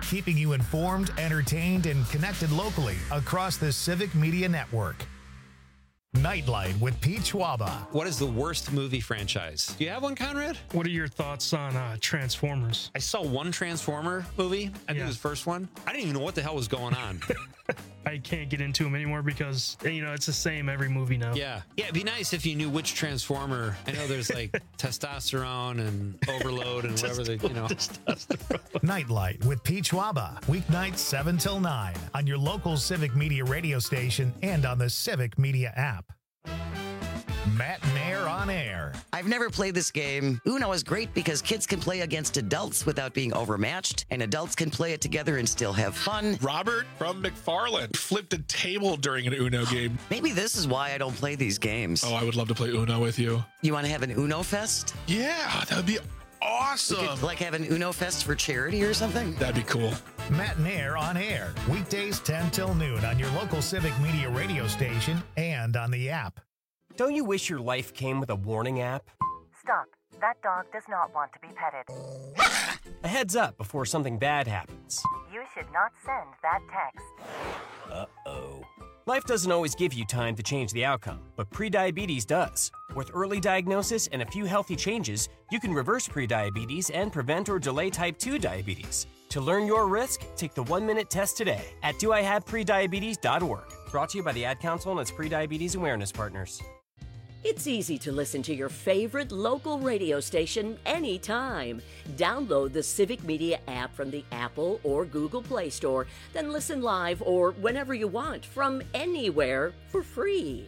keeping you informed, entertained, and connected locally across the Civic Media Network. Nightlight with Pete Schwaba. What is the worst movie franchise? Do you have one, Conrad? What are your thoughts on uh, Transformers? I saw one Transformer movie. I think Yeah. it was the first one. I didn't even know what the hell was going on. I can't get into them anymore because, you know, it's the same every movie now. Yeah. Yeah, it'd be nice if you knew which Transformer. I know there's like testosterone and overload and whatever they, you know. Nightlight with Pete Schwaba. Weeknights seven till nine on your local Civic Media radio station and on the Civic Media app. Matt Nair on air. I've never played this game. Uno is great because kids can play against adults without being overmatched, and adults can play it together and still have fun. Robert from McFarland flipped a table during an Uno game. Maybe this is why I don't play these games. Oh, I would love to play Uno with you. You want to have an Uno Fest? Yeah, that would be awesome. We could, like have an Uno Fest for charity or something? That'd be cool. Matt Nair on air. Weekdays ten till noon on your local Civic Media radio station and on the app. Don't you wish your life came with a warning app? Stop. That dog does not want to be petted. A heads up before something bad happens. You should not send that text. Uh-oh. Life doesn't always give you time to change the outcome, but prediabetes does. With early diagnosis and a few healthy changes, you can reverse prediabetes and prevent or delay type two diabetes. To learn your risk, take the one-minute test today at do I have prediabetes dot org. Brought to you by the Ad Council and its prediabetes awareness partners. It's easy to listen to your favorite local radio station anytime. Download the Civic Media app from the Apple or Google Play Store, then listen live or whenever you want from anywhere for free.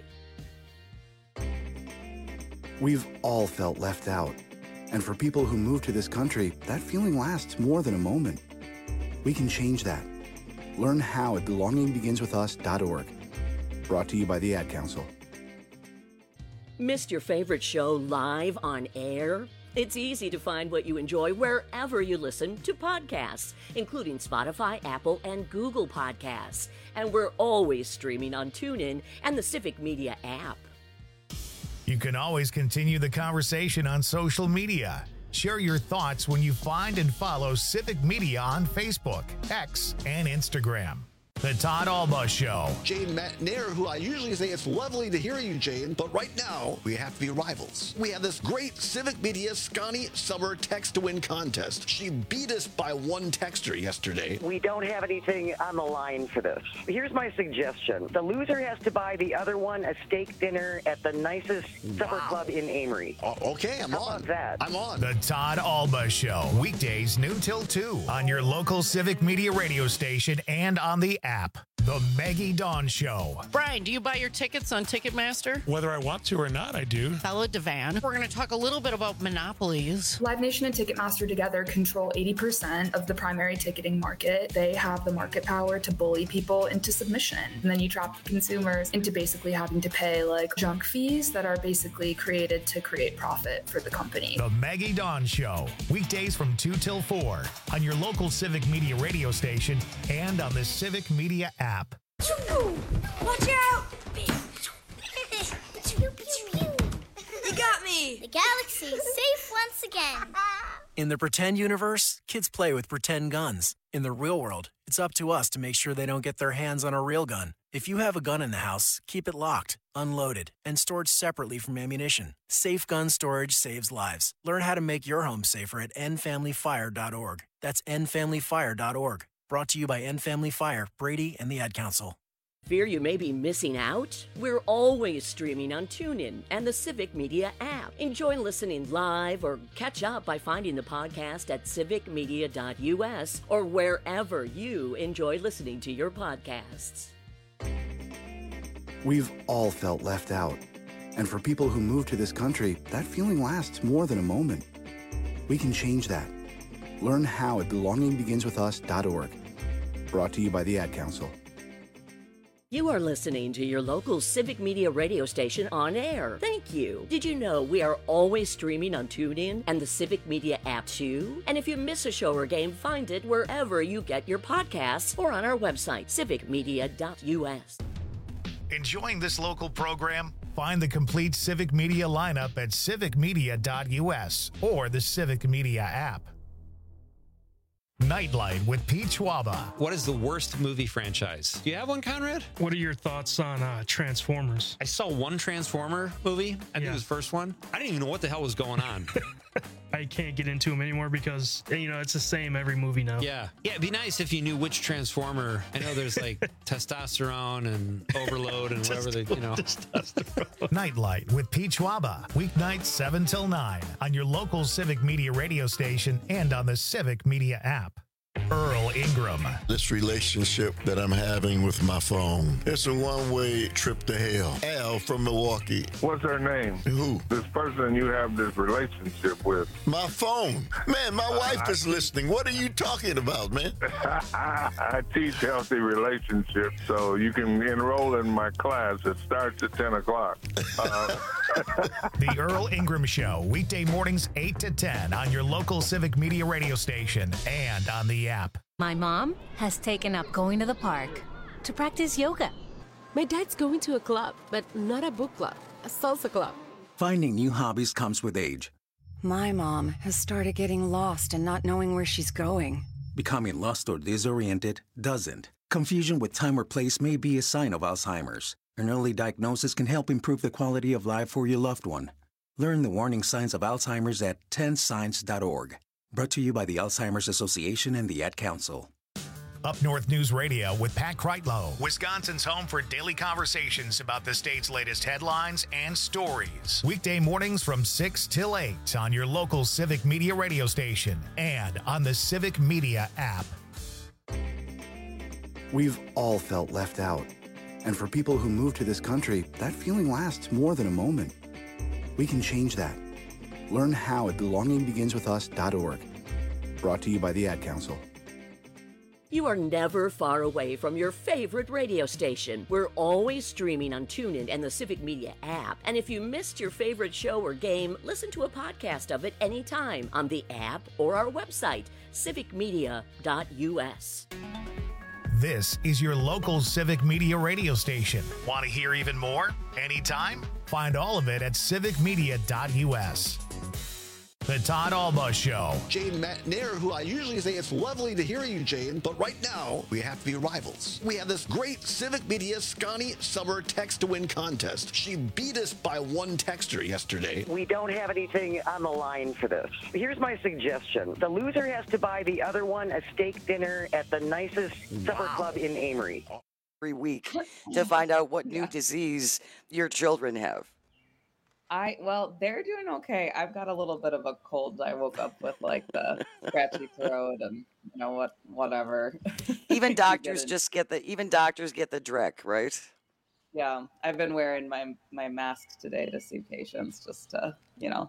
We've all felt left out. And for people who move to this country, that feeling lasts more than a moment. We can change that. Learn how at belonging begins with us dot org. Brought to you by the Ad Council. Missed your favorite show live on air? It's easy to find what you enjoy wherever you listen to podcasts, including Spotify, Apple, and Google Podcasts. And we're always streaming on TuneIn and the Civic Media app. You can always continue the conversation on social media. Share your thoughts when you find and follow Civic Media on Facebook, X, and Instagram. The Todd Alba Show. Jane Matt Nair, who I usually say it's lovely to hear you, Jane, but right now we have to be rivals. We have this great Civic Media Scotty Summer Text to Win contest. She beat us by one texter yesterday. We don't have anything on the line for this. Here's my suggestion. The loser has to buy the other one a steak dinner at the nicest supper club in Amory. Uh, okay, I'm How on. about that? I'm on. The Todd Alba Show. Weekdays noon till two on your local Civic Media radio station and on the app. The Maggie Dawn Show. Brian, do you buy your tickets on Ticketmaster? Whether I want to or not, I do. Bella Devan. We're going to talk a little bit about monopolies. Live Nation and Ticketmaster together control eighty percent of the primary ticketing market. They have the market power to bully people into submission. And then you trap consumers into basically having to pay like junk fees that are basically created to create profit for the company. The Maggie Dawn Show. Weekdays from two till four on your local Civic Media radio station and on the Civic Media app. Watch out! You got me! The galaxy is safe once again. In the pretend universe, kids play with pretend guns. In the real world, it's up to us to make sure they don't get their hands on a real gun. If you have a gun in the house, keep it locked, unloaded, and stored separately from ammunition. Safe gun storage saves lives. Learn how to make your home safer at end family fire dot org. That's end family fire dot org. Brought to you by End Family Fire, Brady, and the Ad Council. Fear you may be missing out? We're always streaming on TuneIn and the Civic Media app. Enjoy listening live or catch up by finding the podcast at civic media dot u s or wherever you enjoy listening to your podcasts. We've all felt left out. And for people who move to this country, that feeling lasts more than a moment. We can change that. Learn how at belonging begins with us dot org. Brought to you by the Ad Council. You are listening to your local Civic Media radio station on air. Thank you. Did you know we are always streaming on TuneIn and the Civic Media app too? And if you miss a show or game, find it wherever you get your podcasts or on our website, civic media dot u s. Enjoying this local program? Find the complete Civic Media lineup at civic media dot u s or the Civic Media app. Nightlight with Pete Schwaba. What is the worst movie franchise? Do you have one, Conrad? What are your thoughts on uh, Transformers? I saw one Transformer movie. I think Yeah. it was the first one. I didn't even know what the hell was going on. I can't get into them anymore because, you know, it's the same every movie now. Yeah. Yeah, it'd be nice if you knew which Transformer. I know there's like testosterone and overload and whatever they, you know. Nightlight with Pete Schwaba. Weeknights seven till nine on your local Civic Media radio station and on the Civic Media app. Earl Ingram. This relationship that I'm having with my phone, it's a one-way trip to hell. Al from Milwaukee. What's her name? Who? This person you have this relationship with. My phone. Man, my wife is listening. What are you talking about, man? I teach healthy relationships, so you can enroll in my class. It starts at ten o'clock. Uh, The Earl Ingram Show, weekday mornings eight to ten on your local Civic Media radio station and on the app. My mom has taken up going to the park to practice yoga. My dad's going to a club, but not a book club, a salsa club. Finding new hobbies comes with age. My mom has started getting lost and not knowing where she's going. Becoming lost or disoriented doesn't. Confusion with time or place may be a sign of Alzheimer's. An early diagnosis can help improve the quality of life for your loved one. Learn the warning signs of Alzheimer's at ten signs dot org. Brought to you by the Alzheimer's Association and the Ad Council. Up North News Radio with Pat Kreitlow, Wisconsin's home for daily conversations about the state's latest headlines and stories. Weekday mornings from six till eight on your local Civic Media radio station and on the Civic Media app. We've all felt left out. And for people who move to this country, that feeling lasts more than a moment. We can change that. Learn how at belonging begins with us dot org. Brought to you by the Ad Council. You are never far away from your favorite radio station. We're always streaming on TuneIn and the Civic Media app. And if you missed your favorite show or game, listen to a podcast of it anytime on the app or our website, civic media dot u s. This is your local Civic Media radio station. Want to hear even more? Anytime? Find all of it at civic media dot u s. The Todd Alba Show. Jane Matnair, who I usually say it's lovely to hear you, Jane, but right now we have to be rivals. We have this great Civic Media Scotty Summer Text to Win contest. She beat us by one texter yesterday. We don't have anything on the line for this. Here's my suggestion. The loser has to buy the other one a steak dinner at the nicest supper Wow. club in Amory. Every week to find out what new disease your children have. I well, they're doing okay. I've got a little bit of a cold. I woke up with like the scratchy throat and you know what, whatever. Even You doctors get it. just get the even doctors get the dreck, right? Yeah, I've been wearing my my mask today to see patients, just to you know,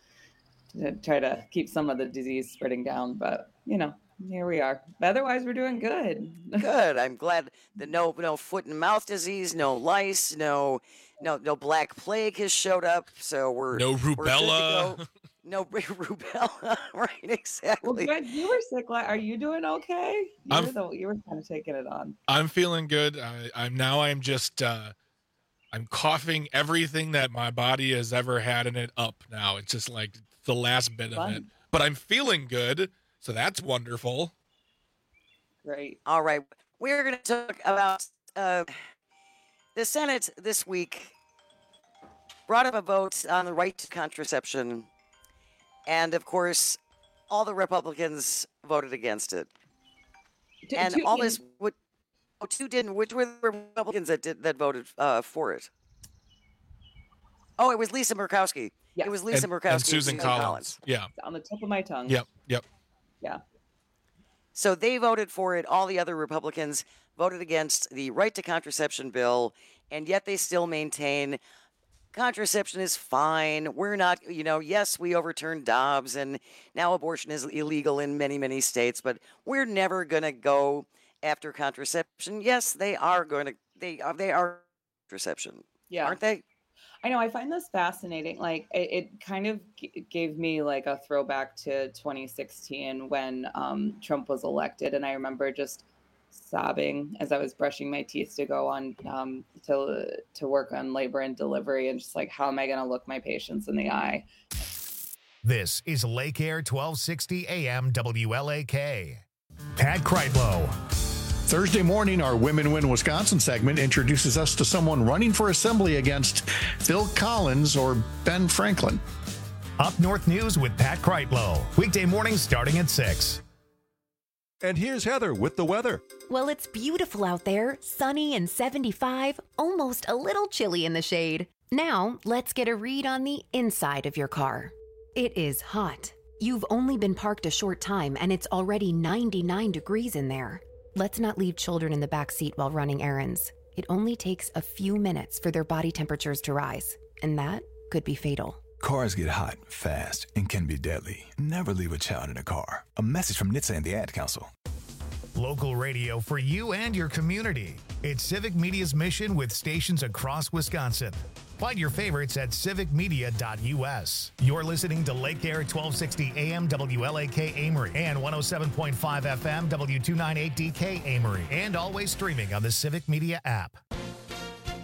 to try to keep some of the disease spreading down. But you know, here we are. Otherwise, we're doing good. Good. I'm glad that no no foot and mouth disease, no lice, no no no black plague has showed up. So we're No we're good to rubella. go. No rubella. Right, exactly. Well, good. You were sick. la- Are you doing okay? You I'm- were, the, you were kind of taking it on. I'm feeling good. I, I'm now. I'm just. Uh, I'm coughing everything that my body has ever had in it up. Now it's just like the last bit of it. Fun. But I'm feeling good, so that's wonderful. Great. All right. We're going to talk about uh, the Senate this week brought up a vote on the right to contraception. And of course, all the Republicans voted against it. Two- and two- all this would. Oh, two didn't. Which were the Republicans that did that voted uh, for it? Oh, it was Lisa Murkowski. Yeah. It was Lisa and, Murkowski and Susan Collins. Yeah. It's on the tip of my tongue. Yep. Yep. Yeah. So they voted for it. All the other Republicans voted against the right to contraception bill, and yet they still maintain contraception is fine. We're not, you know, yes, we overturned Dobbs, and now abortion is illegal in many, many states, but we're never going to go after contraception. Yes, they are going to, they are, they are contraception, Yeah. aren't they? I know. I find this fascinating. Like, it, it kind of g- gave me like a throwback to twenty sixteen when um, Trump was elected, and I remember just sobbing as I was brushing my teeth to go on um, to to work on labor and delivery, and just like, how am I going to look my patients in the eye? This is Lake Air twelve sixty A M W L A K. Pat Kreitlow. Thursday morning, our Women Win Wisconsin segment introduces us to someone running for assembly against Phil Collins or Ben Franklin. Up North News with Pat Kreitlow. Weekday mornings starting at six. And here's Heather with the weather. Well, it's beautiful out there, sunny and seventy-five, almost a little chilly in the shade. Now, let's get a read on the inside of your car. It is hot. You've only been parked a short time and it's already ninety-nine degrees in there. Let's not leave children in the back seat while running errands. It only takes a few minutes for their body temperatures to rise, and that could be fatal. Cars get hot, fast, and can be deadly. Never leave a child in a car. A message from N H T S A and the Ad Council. Local radio for you and your community. It's Civic Media's mission with stations across Wisconsin. Find your favorites at civic media dot U S. You're listening to Lake Air twelve sixty A M W L A K Amory and one oh seven point five F M W two ninety-eight D K Amory, and always streaming on the Civic Media app.